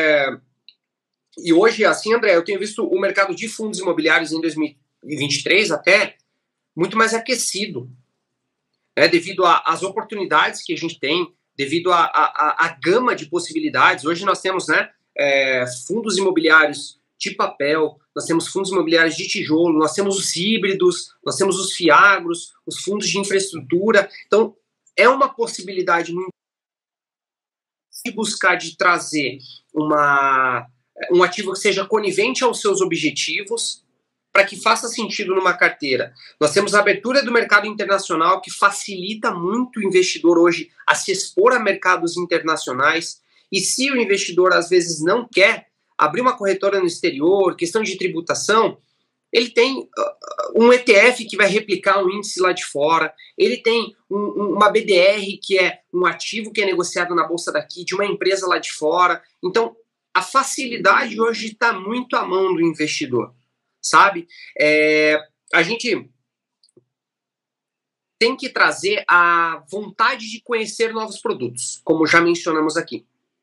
e hoje, assim, André, eu tenho visto o mercado de fundos imobiliários em 2023 até muito mais aquecido, né, devido às oportunidades que a gente tem, devido à gama de possibilidades. Hoje nós temos, né, fundos imobiliários de papel, nós temos fundos imobiliários de tijolo, nós temos os híbridos, nós temos os fiagros, os fundos de infraestrutura. Então, é uma possibilidade muito de buscar de trazer um ativo que seja conivente aos seus objetivos, para que faça sentido numa carteira. Nós temos a abertura do mercado internacional, que facilita muito o investidor hoje a se expor a mercados internacionais. E se o investidor, às vezes, não quer abrir uma corretora no exterior, questão de tributação, ele tem um ETF que vai replicar um índice lá de fora, ele tem uma BDR, que é um ativo que é negociado na bolsa daqui, de uma empresa lá de fora. Então, a facilidade hoje está muito à mão do investidor, sabe? A gente tem que trazer a vontade de conhecer novos produtos, como já mencionamos aqui.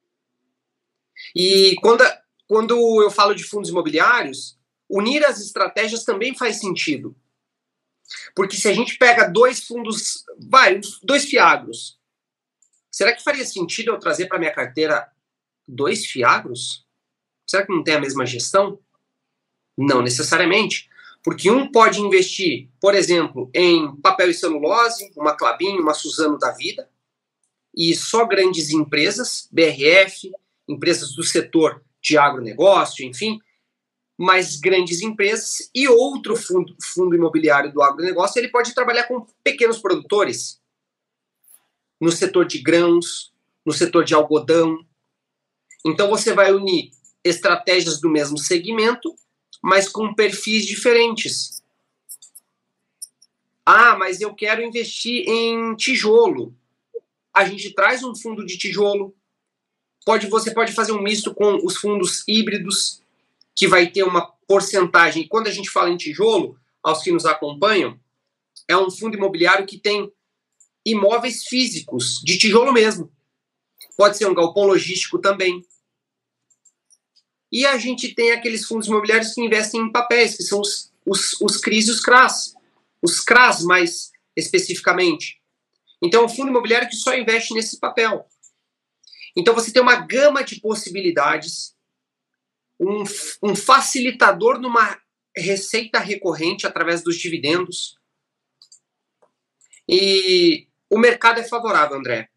E quando eu falo de fundos imobiliários, unir as estratégias também faz sentido. Porque se a gente pega dois fiagros, será que faria sentido eu trazer para minha carteira 2 fiagros? Será que não tem a mesma gestão? Não necessariamente. Porque um pode investir, por exemplo, em papel e celulose, uma Klabin, uma Suzano da vida, e só grandes empresas, BRF, empresas do setor de agronegócio, enfim, mais grandes empresas, e outro fundo imobiliário do agronegócio, ele pode trabalhar com pequenos produtores, no setor de grãos, no setor de algodão. Então você vai unir estratégias do mesmo segmento, mas com perfis diferentes. Ah, mas eu quero investir em tijolo. A gente traz um fundo de tijolo. Você pode fazer um misto com os fundos híbridos, que vai ter uma porcentagem. E quando a gente fala em tijolo, aos que nos acompanham, é um fundo imobiliário que tem imóveis físicos, de tijolo mesmo. Pode ser um galpão logístico também. E a gente tem aqueles fundos imobiliários que investem em papéis, que são os CRIs e os CRAs. Os CRAs, mais especificamente. Então, é um fundo imobiliário que só investe nesse papel. Então, você tem uma gama de possibilidades, um facilitador numa receita recorrente através dos dividendos. E o mercado é favorável, André.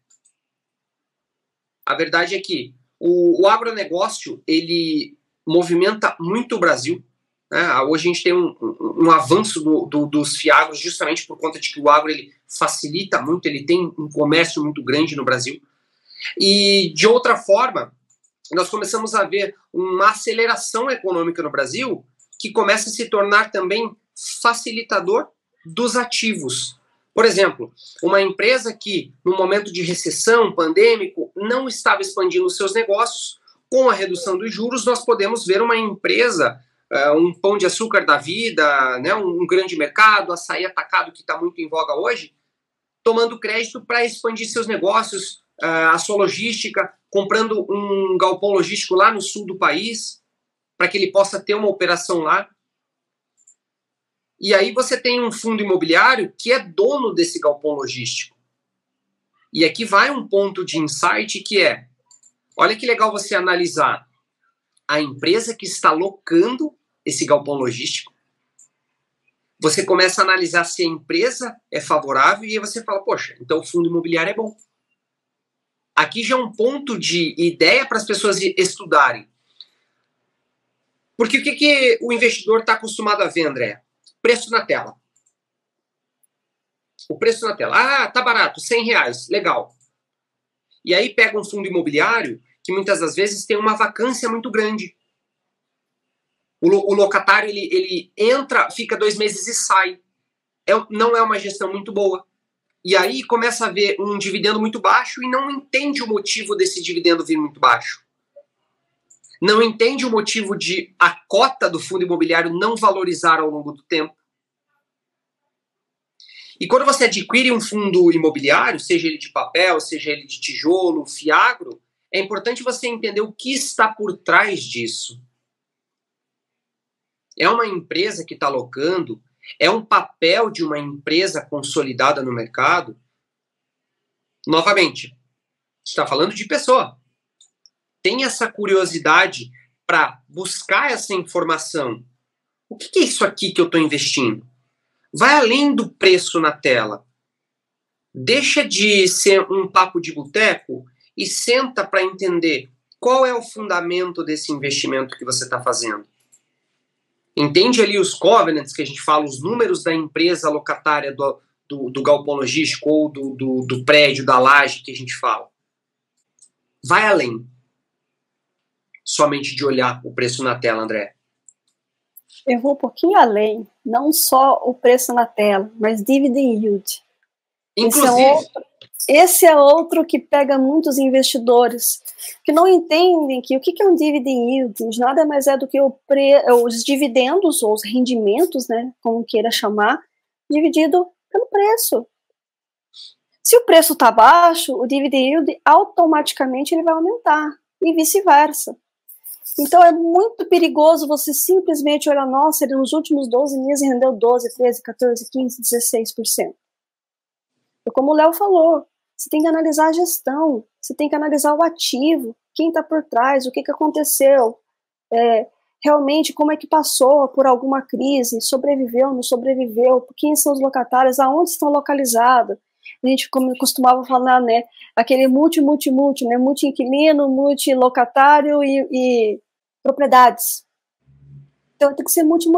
A verdade é que o agronegócio, ele movimenta muito o Brasil. Né? Hoje a gente tem um avanço dos fiagros justamente por conta de que o agro ele facilita muito, ele tem um comércio muito grande no Brasil. E, de outra forma, nós começamos a ver uma aceleração econômica no Brasil que começa a se tornar também facilitador dos ativos. Por exemplo, uma empresa que, no momento de recessão pandêmico, não estava expandindo os seus negócios, com a redução dos juros, nós podemos ver uma empresa, um Pão de Açúcar da vida, né, um grande mercado, açaí atacado, que está muito em voga hoje, tomando crédito para expandir seus negócios, a sua logística, comprando um galpão logístico lá no sul do país, para que ele possa ter uma operação lá. E aí você tem um fundo imobiliário que é dono desse galpão logístico. E aqui vai um ponto de insight que é, olha que legal você analisar a empresa que está locando esse galpão logístico. Você começa a analisar se a empresa é favorável e aí você fala, poxa, então o fundo imobiliário é bom. Aqui já é um ponto de ideia para as pessoas estudarem. Porque o que o investidor está acostumado a ver, André? Preço na tela. O preço na tela. Ah, tá barato, R$100, legal. E aí pega um fundo imobiliário que muitas das vezes tem uma vacância muito grande. O locatário, ele entra, fica 2 meses e sai. Não é uma gestão muito boa. E aí começa a ver um dividendo muito baixo e não entende o motivo desse dividendo vir muito baixo. Não entende o motivo de a cota do fundo imobiliário não valorizar ao longo do tempo. E quando você adquire um fundo imobiliário, seja ele de papel, seja ele de tijolo, fiagro, é importante você entender o que está por trás disso. É uma empresa que está alocando? É um papel de uma empresa consolidada no mercado? Novamente, está falando de pessoa. Tem essa curiosidade para buscar essa informação. O que é isso aqui que eu estou investindo? Vai além do preço na tela. Deixa de ser um papo de boteco e senta para entender qual é o fundamento desse investimento que você está fazendo. Entende ali os covenants que a gente fala, os números da empresa locatária do galpão logístico ou do prédio, da laje que a gente fala. Vai além somente de olhar o preço na tela, André. Eu vou um pouquinho além, não só o preço na tela, mas dividend yield. Inclusive, esse é outro que pega muitos investidores que não entendem que o que é um dividend yield nada mais é do que os dividendos ou os rendimentos, né, como queira chamar, dividido pelo preço. Se o preço está baixo, o dividend yield automaticamente ele vai aumentar e vice-versa. Então é muito perigoso você simplesmente olhar, nossa, ele nos últimos 12 meses rendeu 12, 13, 14, 15, 16%. Como o Léo falou, você tem que analisar a gestão, você tem que analisar o ativo, quem está por trás, o que aconteceu, realmente como é que passou por alguma crise, sobreviveu, não sobreviveu, quem são os locatários, aonde estão localizados. A gente, como costumava falar, né, aquele multi, né, multi-inquilino, multi-locatário e propriedades. Então tem que ser multi.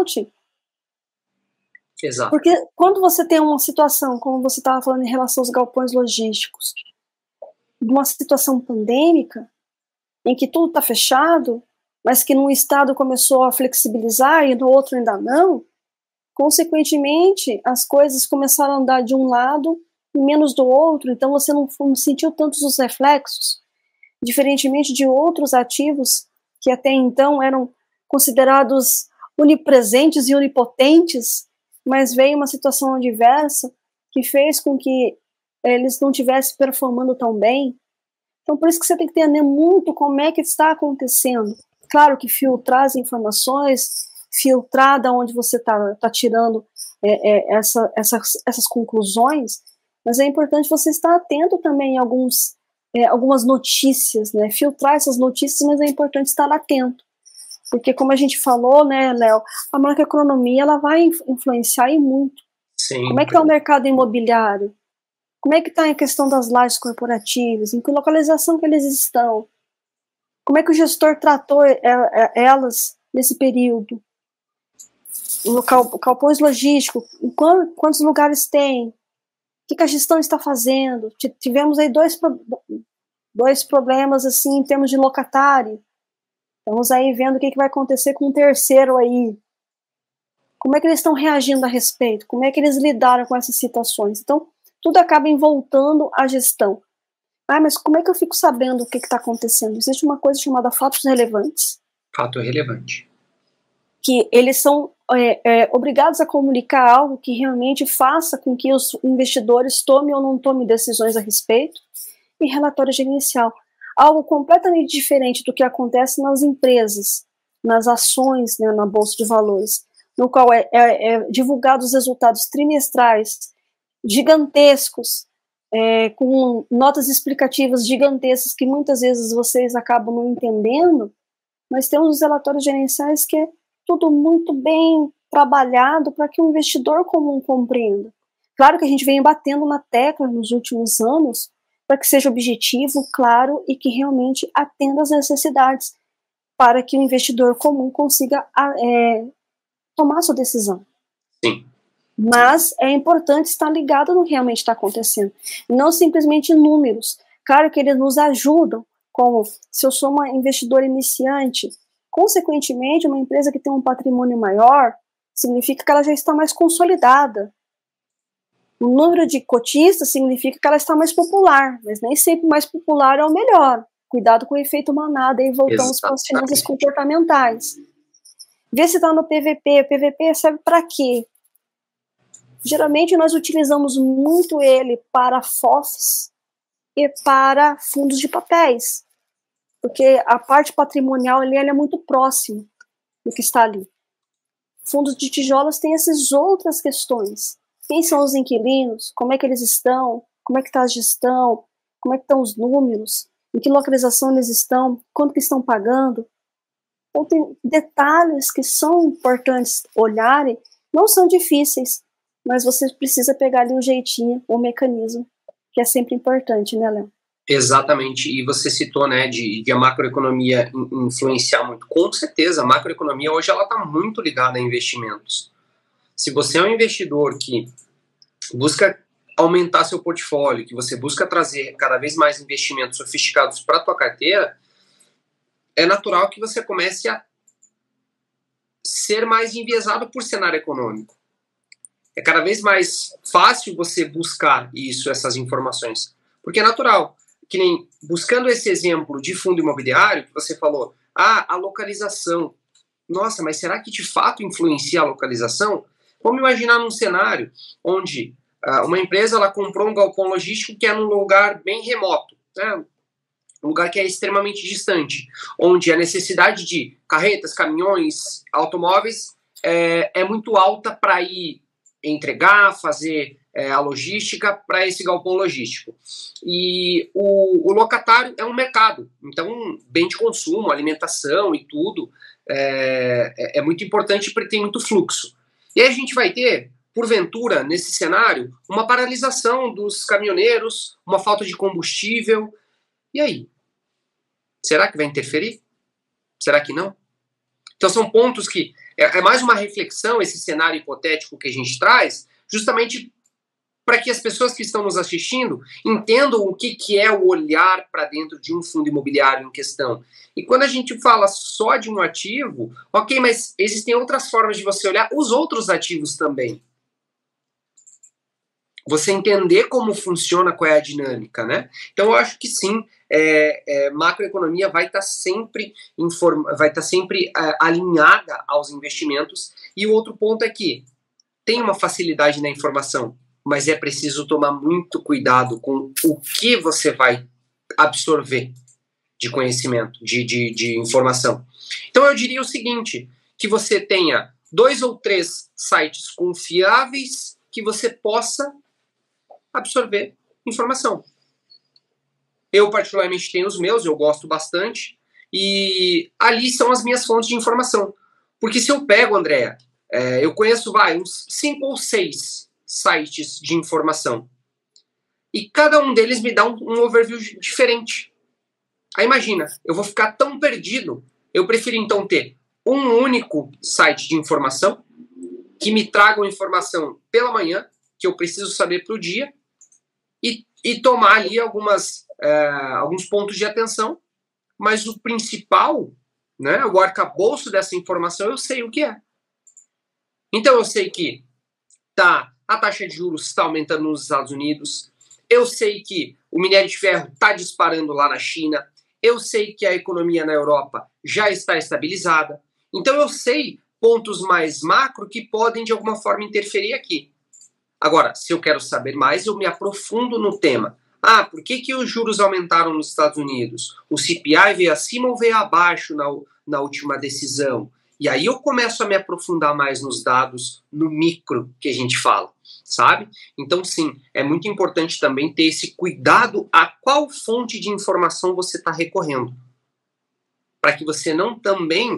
Exato. Porque quando você tem uma situação, como você estava falando em relação aos galpões logísticos, uma situação pandêmica, em que tudo está fechado, mas que num estado começou a flexibilizar e no outro ainda não, consequentemente, as coisas começaram a andar de um lado e menos do outro, então você não sentiu tantos os reflexos, diferentemente de outros ativos que até então eram considerados onipresentes e onipotentes, mas veio uma situação adversa que fez com que eles não estivessem performando tão bem. Então, por isso que você tem que entender muito como é que está acontecendo. Claro que filtrar as informações, filtrar de onde você está tirando essas conclusões, mas é importante você estar atento também a algumas notícias, né? Filtrar essas notícias, mas é importante estar atento. Porque, como a gente falou, né, Léo, a macroeconomia ela vai influenciar e muito. Sim. Como é que está o mercado imobiliário? Como é que está a questão das lajes corporativas? Em que localização que eles estão? Como é que o gestor tratou elas nesse período? Galpões logísticos, quantos lugares tem? O que a gestão está fazendo? Tivemos aí dois problemas assim, em termos de locatário. Estamos aí vendo o que vai acontecer com o terceiro aí. Como é que eles estão reagindo a respeito? Como é que eles lidaram com essas situações? Então, tudo acaba voltando à gestão. Mas como é que eu fico sabendo o que está acontecendo? Existe uma coisa chamada fatos relevantes. Fato relevante. Que eles são obrigados a comunicar algo que realmente faça com que os investidores tomem ou não tomem decisões a respeito. E relatório gerencial. Algo completamente diferente do que acontece nas empresas, nas ações, né, na Bolsa de Valores, no qual divulgados os resultados trimestrais gigantescos, com notas explicativas gigantescas que muitas vezes vocês acabam não entendendo, mas temos os relatórios gerenciais que é tudo muito bem trabalhado para que o investidor comum compreenda. Claro que a gente vem batendo na tecla nos últimos anos para que seja objetivo, claro e que realmente atenda às necessidades para que o investidor comum consiga tomar sua decisão. Sim. Mas é importante estar ligado no que realmente está acontecendo, não simplesmente números. Claro que eles nos ajudam, como se eu sou uma investidora iniciante, consequentemente uma empresa que tem um patrimônio maior, significa que ela já está mais consolidada. O número de cotistas significa que ela está mais popular, mas nem sempre mais popular é o melhor. Cuidado com o efeito manada e voltamos para as finanças comportamentais. Vê se está no PVP. O PVP serve para quê? Geralmente nós utilizamos muito ele para FOFs e para fundos de papéis, porque a parte patrimonial ali ela é muito próxima do que está ali. Fundos de tijolos têm essas outras questões. Quem são os inquilinos? Como é que eles estão? Como é que está a gestão? como é que estão os números, em que localização eles estão, quanto que estão pagando. Então tem detalhes que são importantes olharem, não são difíceis, mas você precisa pegar ali um jeitinho, um mecanismo, que é sempre importante, né, Léo? Exatamente, e você citou, né, de a macroeconomia influenciar muito. Com certeza, a macroeconomia hoje ela está muito ligada a investimentos. Se você é um investidor que busca aumentar seu portfólio, que você busca trazer cada vez mais investimentos sofisticados para a tua carteira, é natural que você comece a ser mais enviesado por cenário econômico. É cada vez mais fácil você buscar isso, essas informações, porque é natural. Que nem buscando esse exemplo de fundo imobiliário que você falou, a localização. Nossa, mas será que de fato influencia a localização? Vamos imaginar num cenário onde uma empresa ela comprou um galpão logístico que é num lugar bem remoto, né? Um lugar que é extremamente distante, onde a necessidade de carretas, caminhões, automóveis é muito alta para ir entregar, fazer a logística para esse galpão logístico. E o locatário é um mercado, então bem de consumo, alimentação e tudo é muito importante porque tem muito fluxo. E aí a gente vai ter, porventura, nesse cenário, uma paralisação dos caminhoneiros, uma falta de combustível. E aí? Será que vai interferir? Será que não? Então são pontos que é mais uma reflexão, esse cenário hipotético que a gente traz, justamente para que as pessoas que estão nos assistindo entendam o que é o olhar para dentro de um fundo imobiliário em questão. E quando a gente fala só de um ativo, ok, mas existem outras formas de você olhar os outros ativos também. Você entender como funciona, qual é a dinâmica, né? Então eu acho que sim, macroeconomia vai estar sempre alinhada aos investimentos. E o outro ponto é que tem uma facilidade na informação, mas é preciso tomar muito cuidado com o que você vai absorver de conhecimento, de informação. Então eu diria o seguinte, que você tenha 2 ou 3 sites confiáveis que você possa absorver informação. Eu particularmente tenho os meus, eu gosto bastante, e ali são as minhas fontes de informação. Porque se eu pego, Andréa, eu conheço uns 5 ou 6 sites de informação. E cada um deles me dá um overview diferente. Aí imagina, eu vou ficar tão perdido. Eu prefiro então ter um único site de informação que me traga informação pela manhã, que eu preciso saber para o dia, e tomar ali alguns pontos de atenção. Mas o principal, né, o arcabouço dessa informação, eu sei o que é. Então eu sei que a taxa de juros está aumentando nos Estados Unidos, eu sei que o minério de ferro está disparando lá na China, eu sei que a economia na Europa já está estabilizada, então eu sei pontos mais macro que podem de alguma forma interferir aqui. Agora, se eu quero saber mais, eu me aprofundo no tema. Por que os juros aumentaram nos Estados Unidos? O CPI veio acima ou veio abaixo na última decisão? E aí eu começo a me aprofundar mais nos dados, no micro que a gente fala, sabe? Então, sim, é muito importante também ter esse cuidado a qual fonte de informação você está recorrendo. Para que você não também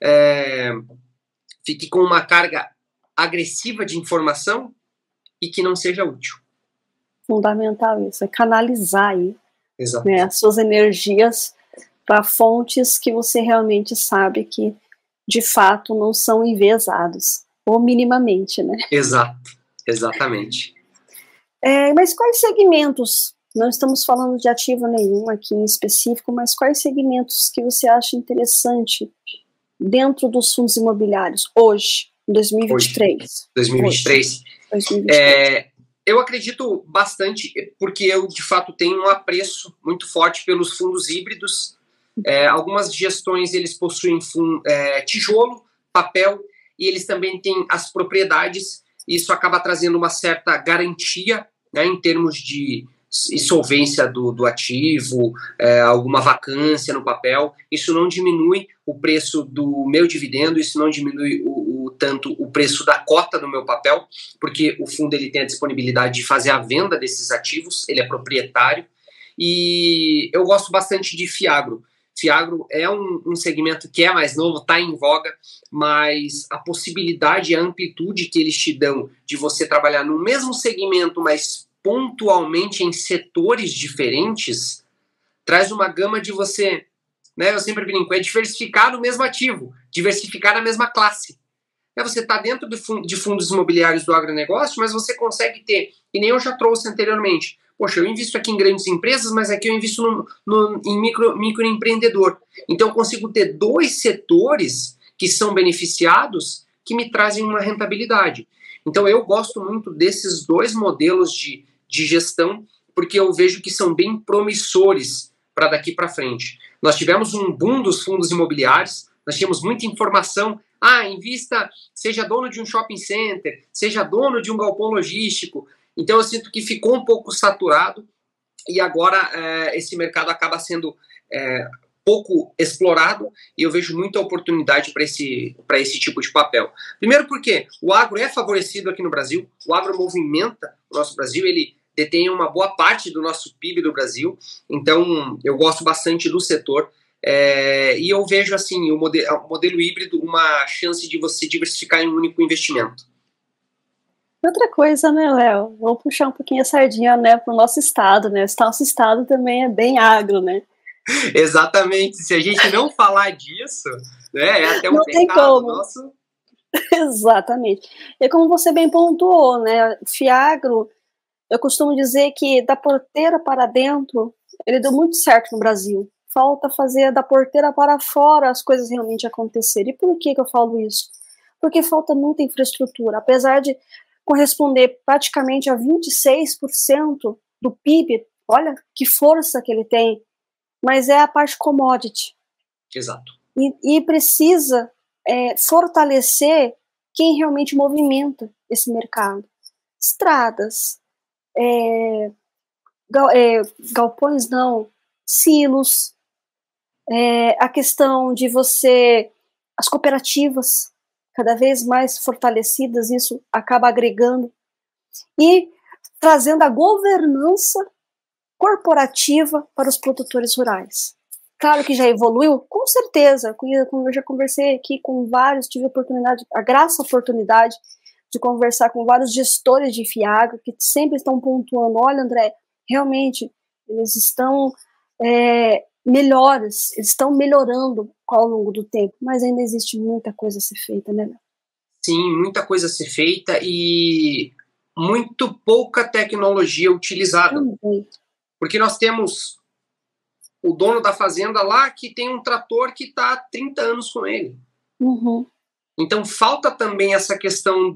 fique com uma carga agressiva de informação e que não seja útil. Fundamental isso, é canalizar aí, né, as suas energias para fontes que você realmente sabe que de fato não são enviesados, ou minimamente, né? Exato, exatamente. Mas quais segmentos, não estamos falando de ativo nenhum aqui em específico, mas quais segmentos que você acha interessante dentro dos fundos imobiliários hoje, em 2023? 2023. Eu acredito bastante, porque eu de fato tenho um apreço muito forte pelos fundos híbridos. Algumas gestões eles possuem tijolo, papel, e eles também têm as propriedades. Isso acaba trazendo uma certa garantia, né, em termos de solvência do ativo, alguma vacância no papel. Isso não diminui o preço do meu dividendo, isso não diminui tanto o preço da cota do meu papel, porque o fundo ele tem a disponibilidade de fazer a venda desses ativos, ele é proprietário. e eu gosto bastante de Fiagro. Fiagro é um segmento que é mais novo, está em voga, mas a possibilidade e a amplitude que eles te dão de você trabalhar no mesmo segmento, mas pontualmente em setores diferentes, traz uma gama de você, né, eu sempre brinco, é diversificar no mesmo ativo, diversificar na mesma classe. Você está dentro de fundos imobiliários do agronegócio, mas você consegue ter, e nem eu já trouxe anteriormente, poxa, eu invisto aqui em grandes empresas, mas aqui eu invisto em microempreendedor. Então eu consigo ter dois setores que são beneficiados que me trazem uma rentabilidade. Então eu gosto muito desses dois modelos de gestão, porque eu vejo que são bem promissores para daqui para frente. Nós tivemos um boom dos fundos imobiliários, nós tínhamos muita informação. Invista, seja dono de um shopping center, seja dono de um galpão logístico. Então eu sinto que ficou um pouco saturado e agora esse mercado acaba sendo pouco explorado e eu vejo muita oportunidade para esse tipo de papel. Primeiro porque o agro é favorecido aqui no Brasil, o agro movimenta o nosso Brasil, ele detém uma boa parte do nosso PIB do Brasil, então eu gosto bastante do setor. E eu vejo assim o modelo híbrido uma chance de você diversificar em um único investimento. Outra coisa, né, Léo? Vamos puxar um pouquinho a sardinha, né, para o nosso estado, né? O nosso estado também é bem agro, né? Exatamente. Se a gente não falar disso, né, é até um não pecado nosso. Exatamente. E como você bem pontuou, né, Fiagro, eu costumo dizer que da porteira para dentro, ele deu muito certo no Brasil. Falta fazer da porteira para fora as coisas realmente acontecerem. E por que eu falo isso? Porque falta muita infraestrutura. Apesar de corresponder praticamente a 26% do PIB, olha que força que ele tem, mas é a parte commodity. Exato. E precisa fortalecer quem realmente movimenta esse mercado. Estradas, galpões não, silos, a questão de as cooperativas cada vez mais fortalecidas, isso acaba agregando e trazendo a governança corporativa para os produtores rurais. Claro que já evoluiu, com certeza, eu já conversei aqui com vários, tive a oportunidade de conversar com vários gestores de Fiagro que sempre estão pontuando, olha André, realmente eles estão melhores, eles estão melhorando ao longo do tempo, mas ainda existe muita coisa a ser feita, né? Sim, muita coisa a ser feita e muito pouca tecnologia utilizada. Porque nós temos o dono da fazenda lá que tem um trator que está há 30 anos com ele. Uhum. Então falta também essa questão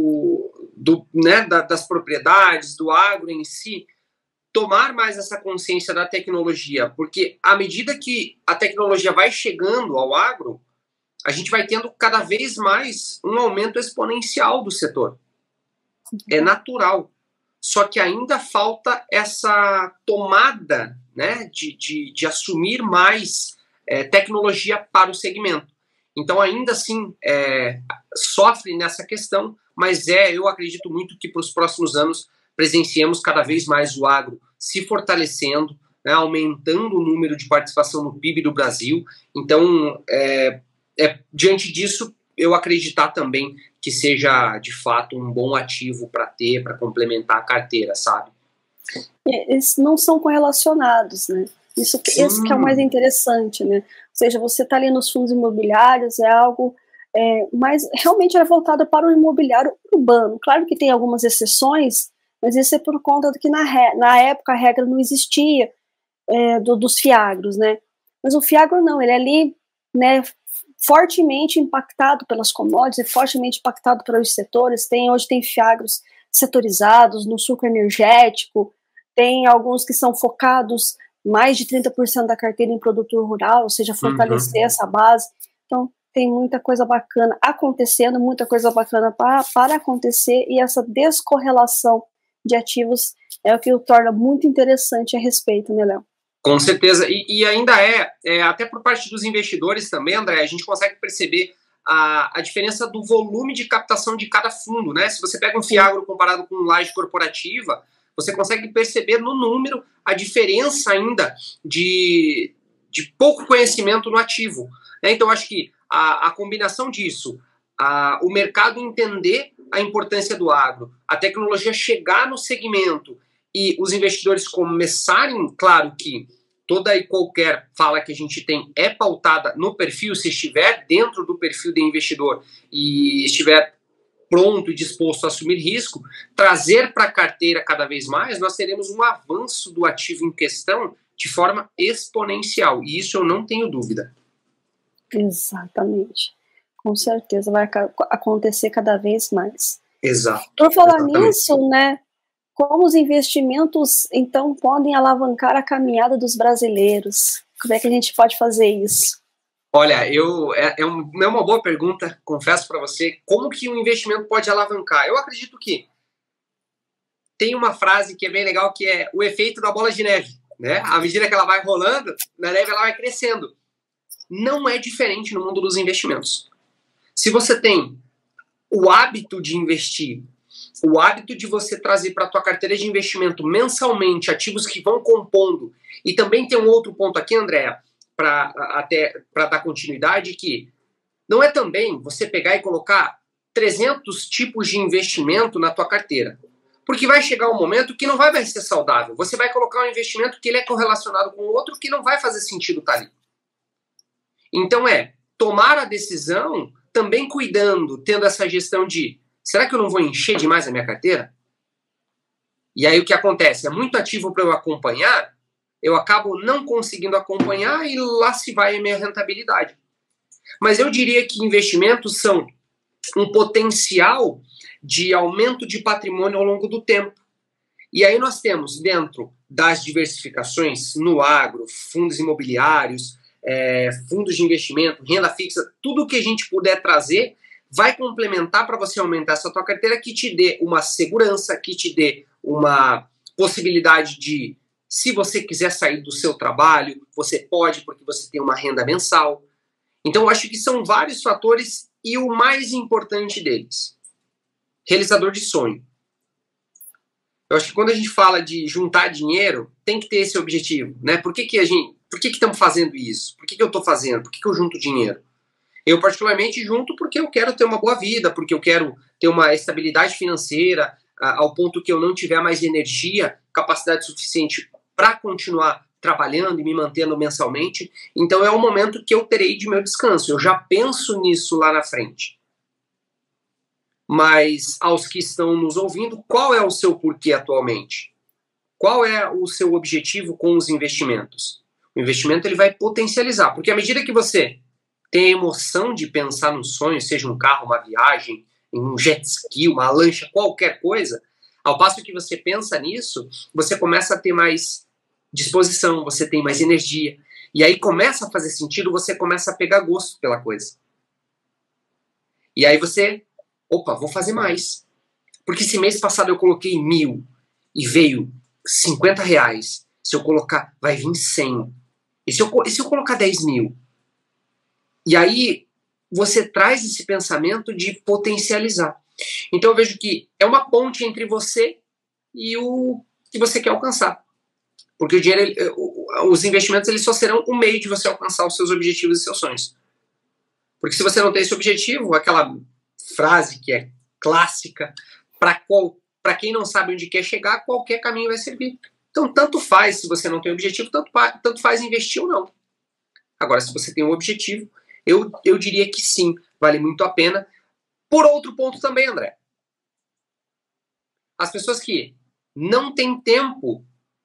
das propriedades, do agro em si, tomar mais essa consciência da tecnologia, porque à medida que a tecnologia vai chegando ao agro, a gente vai tendo cada vez mais um aumento exponencial do setor. É natural. Só que ainda falta essa tomada, né, de assumir mais tecnologia para o segmento. Então, ainda assim, sofre nessa questão, mas eu acredito muito que para os próximos anos presenciemos cada vez mais o agro se fortalecendo, né, aumentando o número de participação no PIB do Brasil. Então, diante disso, eu acreditar também que seja, de fato, um bom ativo para ter, para complementar a carteira, sabe? Eles não são correlacionados, né? Esse que é o mais interessante, né? Ou seja, você está ali nos fundos imobiliários, é algo mas realmente é voltado para o imobiliário urbano. Claro que tem algumas exceções, mas isso é por conta de que na época a regra não existia dos fiagros, né? Mas o fiagro não, ele é ali, né, fortemente impactado pelas commodities, fortemente impactado pelos setores. Hoje tem fiagros setorizados no suco energético, tem alguns que são focados mais de 30% da carteira em produtor rural, ou seja, fortalecer essa base. Então, tem muita coisa bacana acontecendo, muita coisa bacana para acontecer, e essa descorrelação de ativos é o que o torna muito interessante a respeito, né, Léo? Com certeza, e ainda até por parte dos investidores também, André, a gente consegue perceber a diferença do volume de captação de cada fundo, né? Se você pega um Fiagro comparado com um laje corporativa, Você consegue perceber no número a diferença ainda de pouco conhecimento no ativo. Então, acho que a combinação disso, o mercado entender a importância do agro, a tecnologia chegar no segmento e os investidores começarem, claro que toda e qualquer fala que a gente tem é pautada no perfil, se estiver dentro do perfil do investidor e estiver pronto e disposto a assumir risco, trazer para a carteira cada vez mais, nós teremos um avanço do ativo em questão de forma exponencial. E isso eu não tenho dúvida. Exatamente. Com certeza vai acontecer cada vez mais. Exato. Por falar nisso, né? Como os investimentos, então, podem alavancar a caminhada dos brasileiros? Como é que a gente pode fazer isso? Olha, é uma boa pergunta, confesso para você. Como que um investimento pode alavancar? Eu acredito que tem uma frase que é bem legal, que é o efeito da bola de neve. Né? À medida que ela vai rolando, na neve ela vai crescendo. Não é diferente no mundo dos investimentos. Se você tem o hábito de investir, o hábito de você trazer para a tua carteira de investimento mensalmente ativos que vão compondo, e também tem um outro ponto aqui, Andréa, para dar continuidade, que não é também você pegar e colocar 300 tipos de investimento na tua carteira. Porque vai chegar um momento que não vai mais ser saudável. Você vai colocar um investimento que ele é correlacionado com outro que não vai fazer sentido estar ali. Então tomar a decisão também cuidando, tendo essa gestão de será que eu não vou encher demais a minha carteira? E aí o que acontece? É muito ativo para eu acompanhar, eu acabo não conseguindo acompanhar e lá se vai a minha rentabilidade. Mas eu diria que investimentos são um potencial de aumento de patrimônio ao longo do tempo. E aí nós temos dentro das diversificações no agro, fundos imobiliários, fundos de investimento, renda fixa, tudo que a gente puder trazer vai complementar para você aumentar essa tua carteira, que te dê uma segurança, que te dê uma possibilidade de, se você quiser sair do seu trabalho, você pode, porque você tem uma renda mensal. Então eu acho que são vários fatores e o mais importante deles, realizador de sonho. Eu acho que quando a gente fala de juntar dinheiro, tem que ter esse objetivo, né? Por que estamos fazendo isso? Por que eu estou fazendo? Por que eu junto dinheiro? Eu particularmente junto porque eu quero ter uma boa vida, porque eu quero ter uma estabilidade financeira, ao ponto que eu não tiver mais energia, capacidade suficiente para continuar trabalhando e me mantendo mensalmente. Então é o momento que eu terei de meu descanso. Eu já penso nisso lá na frente. Mas aos que estão nos ouvindo, qual é o seu porquê atualmente? Qual é o seu objetivo com os investimentos? O investimento ele vai potencializar, porque à medida que você tem a emoção de pensar no sonho, seja um carro, uma viagem, um jet ski, uma lancha, qualquer coisa, ao passo que você pensa nisso, você começa a ter mais disposição, você tem mais energia, e aí começa a fazer sentido, você começa a pegar gosto pela coisa. E aí você, vou fazer mais. Porque se mês passado eu coloquei 1.000 e veio R$50, se eu colocar, vai vir 100. E se eu colocar 10.000? E aí você traz esse pensamento de potencializar. Então eu vejo que é uma ponte entre você e o que você quer alcançar. Porque o dinheiro, os investimentos eles só serão um meio de você alcançar os seus objetivos e seus sonhos. Porque se você não tem esse objetivo, aquela frase que é clássica, para quem não sabe onde quer chegar, qualquer caminho vai servir. Então, tanto faz se você não tem objetivo, tanto faz investir ou não. Agora, se você tem um objetivo, eu diria que sim, vale muito a pena. Por outro ponto também, André. As pessoas que não têm tempo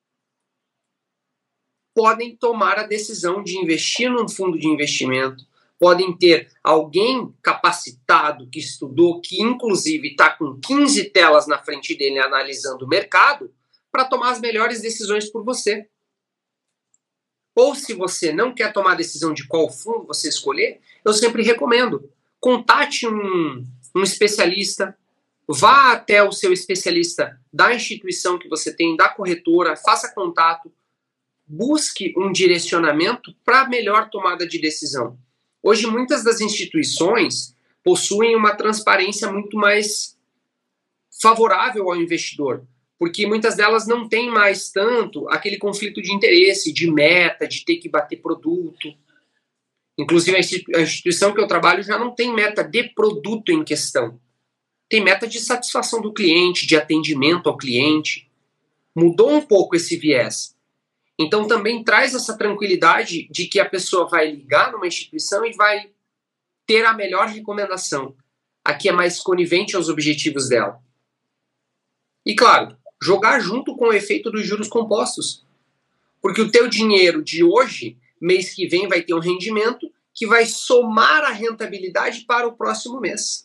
podem tomar a decisão de investir num fundo de investimento, podem ter alguém capacitado, que estudou, que inclusive está com 15 telas na frente dele analisando o mercado, para tomar as melhores decisões por você. Ou se você não quer tomar a decisão de qual fundo você escolher, eu sempre recomendo, contate um especialista, vá até o seu especialista da instituição que você tem, da corretora, faça contato, busque um direcionamento para melhor tomada de decisão. Hoje, muitas das instituições possuem uma transparência muito mais favorável ao investidor, porque muitas delas não têm mais tanto aquele conflito de interesse, de meta, de ter que bater produto. Inclusive, a instituição que eu trabalho já não tem meta de produto em questão. Tem meta de satisfação do cliente, de atendimento ao cliente. Mudou um pouco esse viés. Então, também traz essa tranquilidade de que a pessoa vai ligar numa instituição e vai ter a melhor recomendação, a que é mais conivente aos objetivos dela. E, claro, jogar junto com o efeito dos juros compostos. Porque o teu dinheiro de hoje, mês que vem, vai ter um rendimento que vai somar a rentabilidade para o próximo mês.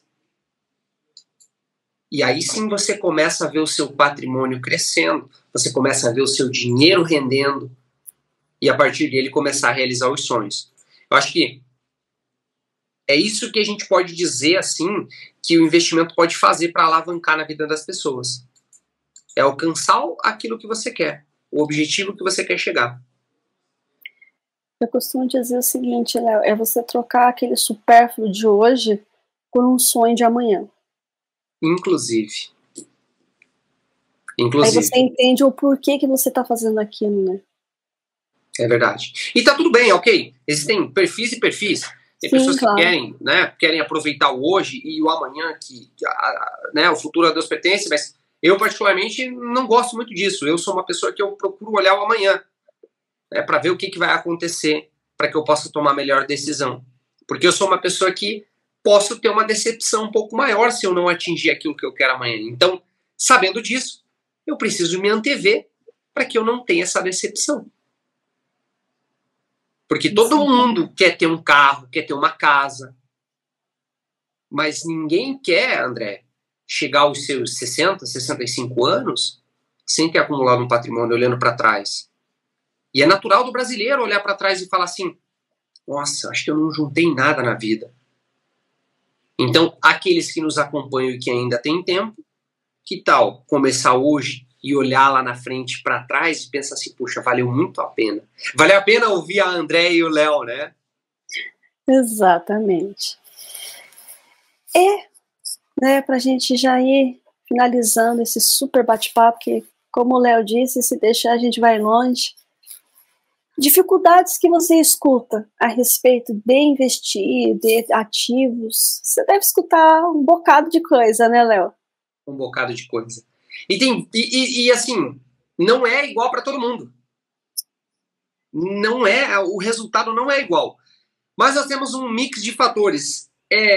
E aí sim você começa a ver o seu patrimônio crescendo, você começa a ver o seu dinheiro rendendo, e a partir dele começar a realizar os sonhos. Eu acho que é isso que a gente pode dizer, assim, que o investimento pode fazer para alavancar na vida das pessoas. É alcançar aquilo que você quer, o objetivo que você quer chegar. Eu costumo dizer o seguinte, Léo, é você trocar aquele supérfluo de hoje por um sonho de amanhã. Inclusive. Aí você entende o porquê que você está fazendo aquilo, né? É verdade. E tá tudo bem, ok? Existem perfis e perfis. Tem pessoas que querem aproveitar o hoje e o amanhã, o futuro a Deus pertence, mas eu particularmente não gosto muito disso. Eu sou uma pessoa que eu procuro olhar o amanhã, para ver o que vai acontecer, para que eu possa tomar a melhor decisão. Porque eu sou uma pessoa que posso ter uma decepção um pouco maior se eu não atingir aquilo que eu quero amanhã. Então, sabendo disso, eu preciso me antever para que eu não tenha essa decepção. Porque todo mundo quer ter um carro, quer ter uma casa. Mas ninguém quer, André, chegar aos seus 60, 65 anos sem ter acumulado um patrimônio olhando para trás. E é natural do brasileiro olhar para trás e falar assim, nossa, acho que eu não juntei nada na vida. Então, aqueles que nos acompanham e que ainda têm tempo, que tal começar hoje e olhar lá na frente para trás e pensar assim, puxa, valeu muito a pena. Valeu a pena ouvir a André e o Léo, né? Exatamente. Para a gente já ir finalizando esse super bate-papo, que, como o Léo disse, se deixar a gente vai longe. Dificuldades que você escuta a respeito de investir, de ativos. Você deve escutar um bocado de coisa, né, Léo? Um bocado de coisa. E assim, não é igual para todo mundo. Não é, o resultado não é igual. Mas nós temos um mix de fatores.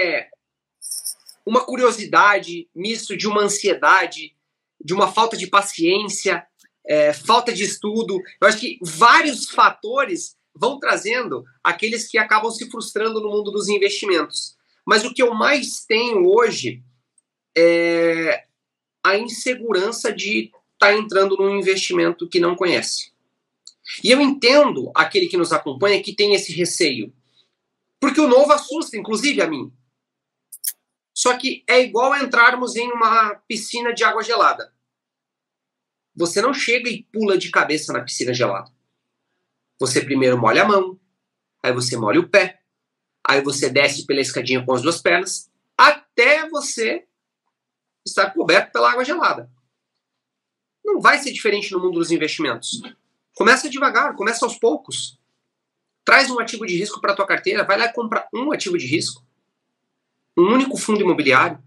Uma curiosidade, misto de uma ansiedade, de uma falta de paciência, falta de estudo. Eu acho que vários fatores vão trazendo aqueles que acabam se frustrando no mundo dos investimentos. Mas o que eu mais tenho hoje é a insegurança de estar entrando num investimento que não conhece. E eu entendo aquele que nos acompanha que tem esse receio. Porque o novo assusta, inclusive a mim. Só que é igual entrarmos em uma piscina de água gelada. Você não chega e pula de cabeça na piscina gelada. Você primeiro molha a mão, aí você molha o pé, aí você desce pela escadinha com as duas pernas, até você estar coberto pela água gelada. Não vai ser diferente no mundo dos investimentos. Começa devagar, começa aos poucos. Traz um ativo de risco para a tua carteira, vai lá e compra um ativo de risco. Um único fundo imobiliário.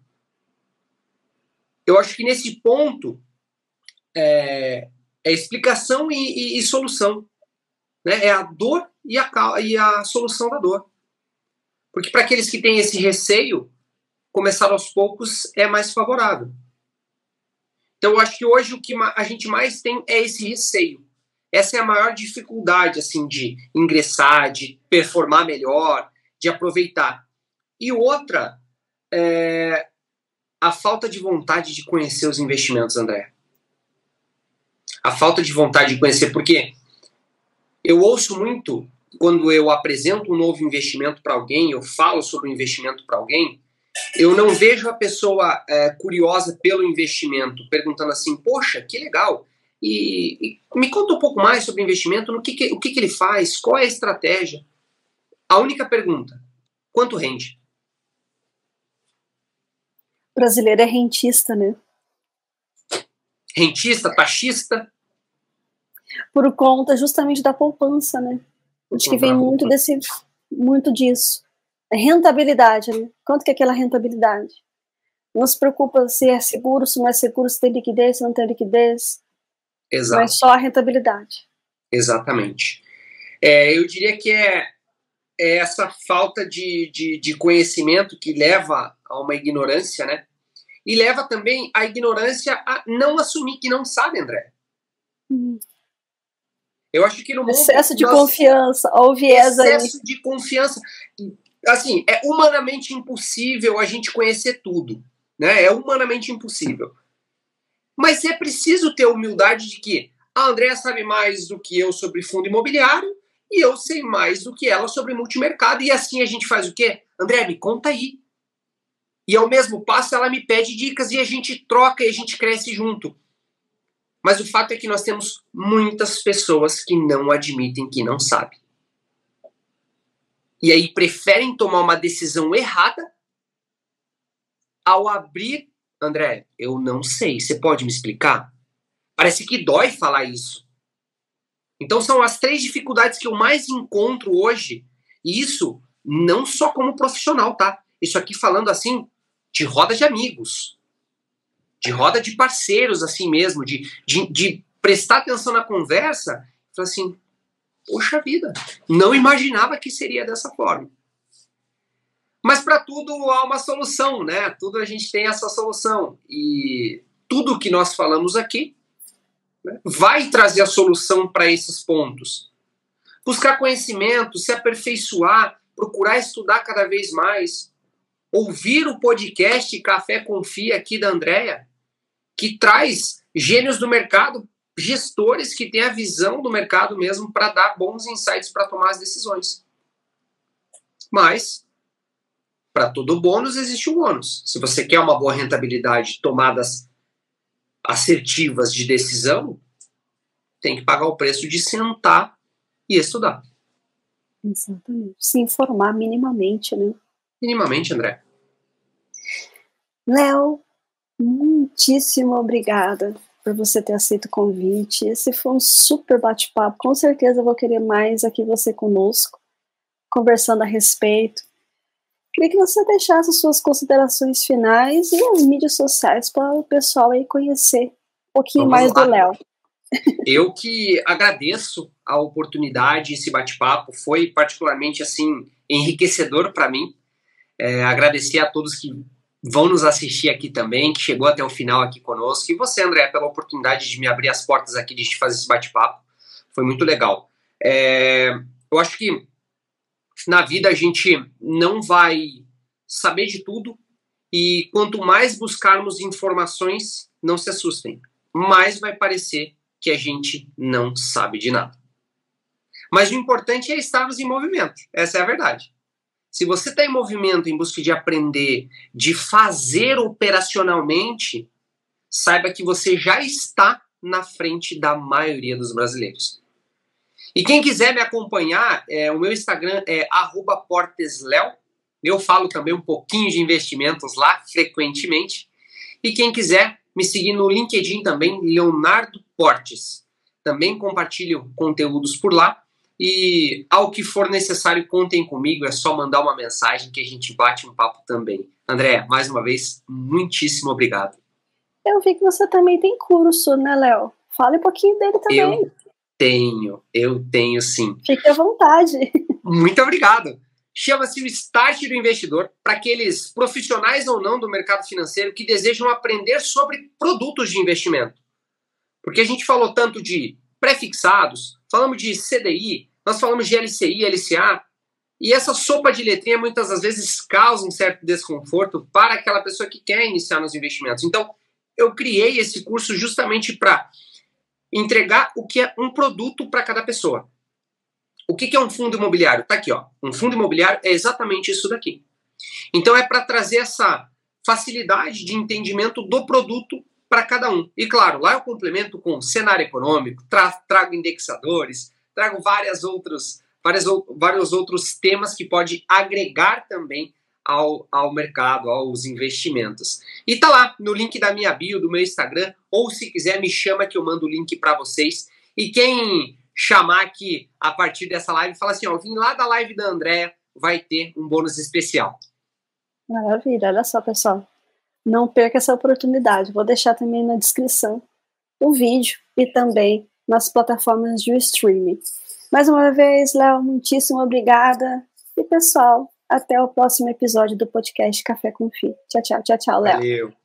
Eu acho que nesse ponto é explicação e solução. Né? É a dor e a solução da dor. Porque para aqueles que têm esse receio, começar aos poucos é mais favorável. Então eu acho que hoje o que a gente mais tem é esse receio. Essa é a maior dificuldade assim, de ingressar, de performar melhor, de aproveitar. E outra é a falta de vontade de conhecer os investimentos, André. A falta de vontade de conhecer, porque eu ouço muito, quando eu apresento um novo investimento para alguém, eu falo sobre o investimento para alguém, eu não vejo a pessoa curiosa pelo investimento, perguntando assim, poxa, que legal, e me conta um pouco mais sobre o investimento, o que ele faz, qual é a estratégia. A única pergunta, quanto rende? O brasileiro é rentista, né? rentista, taxista. Por conta justamente da poupança, né? Acho que vem muito disso. A rentabilidade, né? Quanto que é aquela rentabilidade? Não se preocupa se é seguro, se não é seguro, se tem liquidez, se não tem liquidez. Exato. Mas só a rentabilidade. Exatamente. Eu diria que é essa falta de conhecimento que leva a uma ignorância, né? E leva também a ignorância a não assumir que não sabe, André. Eu acho que no mundo... Excesso de confiança, ou o viés aí. Excesso de confiança. Assim, é humanamente impossível a gente conhecer tudo, né? É humanamente impossível. Mas é preciso ter humildade de que a Andréa sabe mais do que eu sobre fundo imobiliário e eu sei mais do que ela sobre multimercado. E assim a gente faz o quê? Andréa, me conta aí. E ao mesmo passo ela me pede dicas e a gente troca e a gente cresce junto. Mas o fato é que nós temos muitas pessoas que não admitem que não sabem. E aí preferem tomar uma decisão errada ao abrir... André, eu não sei, você pode me explicar? Parece que dói falar isso. Então são as 3 dificuldades que eu mais encontro hoje. E isso não só como profissional, tá? Isso aqui falando assim de roda de amigos. De roda de parceiros, assim mesmo, de prestar atenção na conversa, e falar assim, poxa vida, não imaginava que seria dessa forma. Mas para tudo há uma solução, né? Tudo a gente tem essa solução. E tudo que nós falamos aqui, né, vai trazer a solução para esses pontos. Buscar conhecimento, se aperfeiçoar, procurar estudar cada vez mais, ouvir o podcast Café com Fi aqui da Andréa, que traz gênios do mercado, gestores que têm a visão do mercado mesmo para dar bons insights para tomar as decisões. Mas, para todo bônus existe um ônus. Se você quer uma boa rentabilidade, tomadas assertivas de decisão, tem que pagar o preço de sentar e estudar. Exatamente. Se informar minimamente, né? Minimamente, André. Léo, muitíssimo obrigada por você ter aceito o convite. Esse foi um super bate-papo. Com certeza eu vou querer mais aqui você conosco, conversando a respeito. Queria que você deixasse as suas considerações finais e as mídias sociais para o pessoal aí conhecer um pouquinho mais do Léo. Eu que agradeço a oportunidade, esse bate-papo foi particularmente assim enriquecedor para mim. Agradecer a todos que vão nos assistir aqui também, que chegou até o final aqui conosco, e você, André, pela oportunidade de me abrir as portas aqui, de fazer esse bate-papo, foi muito legal. Eu acho que na vida a gente não vai saber de tudo, e quanto mais buscarmos informações, não se assustem, mais vai parecer que a gente não sabe de nada. Mas o importante é estarmos em movimento, essa é a verdade. Se você está em movimento em busca de aprender, de fazer operacionalmente, saiba que você já está na frente da maioria dos brasileiros. E quem quiser me acompanhar, o meu Instagram é @portesleo. Eu falo também um pouquinho de investimentos lá, frequentemente. E quem quiser me seguir no LinkedIn também, Leonardo Portes. Também compartilho conteúdos por lá. E ao que for necessário, contem comigo, é só mandar uma mensagem que a gente bate um papo também. André, mais uma vez, muitíssimo obrigado. Eu vi que você também tem curso, né, Léo? Fale um pouquinho dele também. Eu tenho sim. Fique à vontade. Muito obrigado. Chama-se o Start do Investidor, para aqueles profissionais ou não do mercado financeiro que desejam aprender sobre produtos de investimento. Porque a gente falou tanto de pré-fixados, falamos de CDI, nós falamos de LCI, LCA, e essa sopa de letrinha muitas das vezes causa um certo desconforto para aquela pessoa que quer iniciar nos investimentos. Então, eu criei esse curso justamente para entregar o que é um produto para cada pessoa. O que é um fundo imobiliário? Tá aqui, ó. Um fundo imobiliário é exatamente isso daqui. Então, é para trazer essa facilidade de entendimento do produto para cada um. E claro, lá eu complemento com cenário econômico, trago indexadores, trago vários outros temas que pode agregar também ao mercado, aos investimentos. E tá lá no link da minha bio, do meu Instagram, ou se quiser me chama que eu mando o link para vocês. E quem chamar aqui a partir dessa live, fala assim, ó, vim lá da live da Andréa, vai ter um bônus especial. Maravilha, olha só, pessoal. Não perca essa oportunidade. Vou deixar também na descrição o vídeo e também nas plataformas de streaming. Mais uma vez, Léo, muitíssimo obrigada. E, pessoal, até o próximo episódio do podcast Café com Fi. Tchau, tchau, tchau, tchau, Léo. Valeu.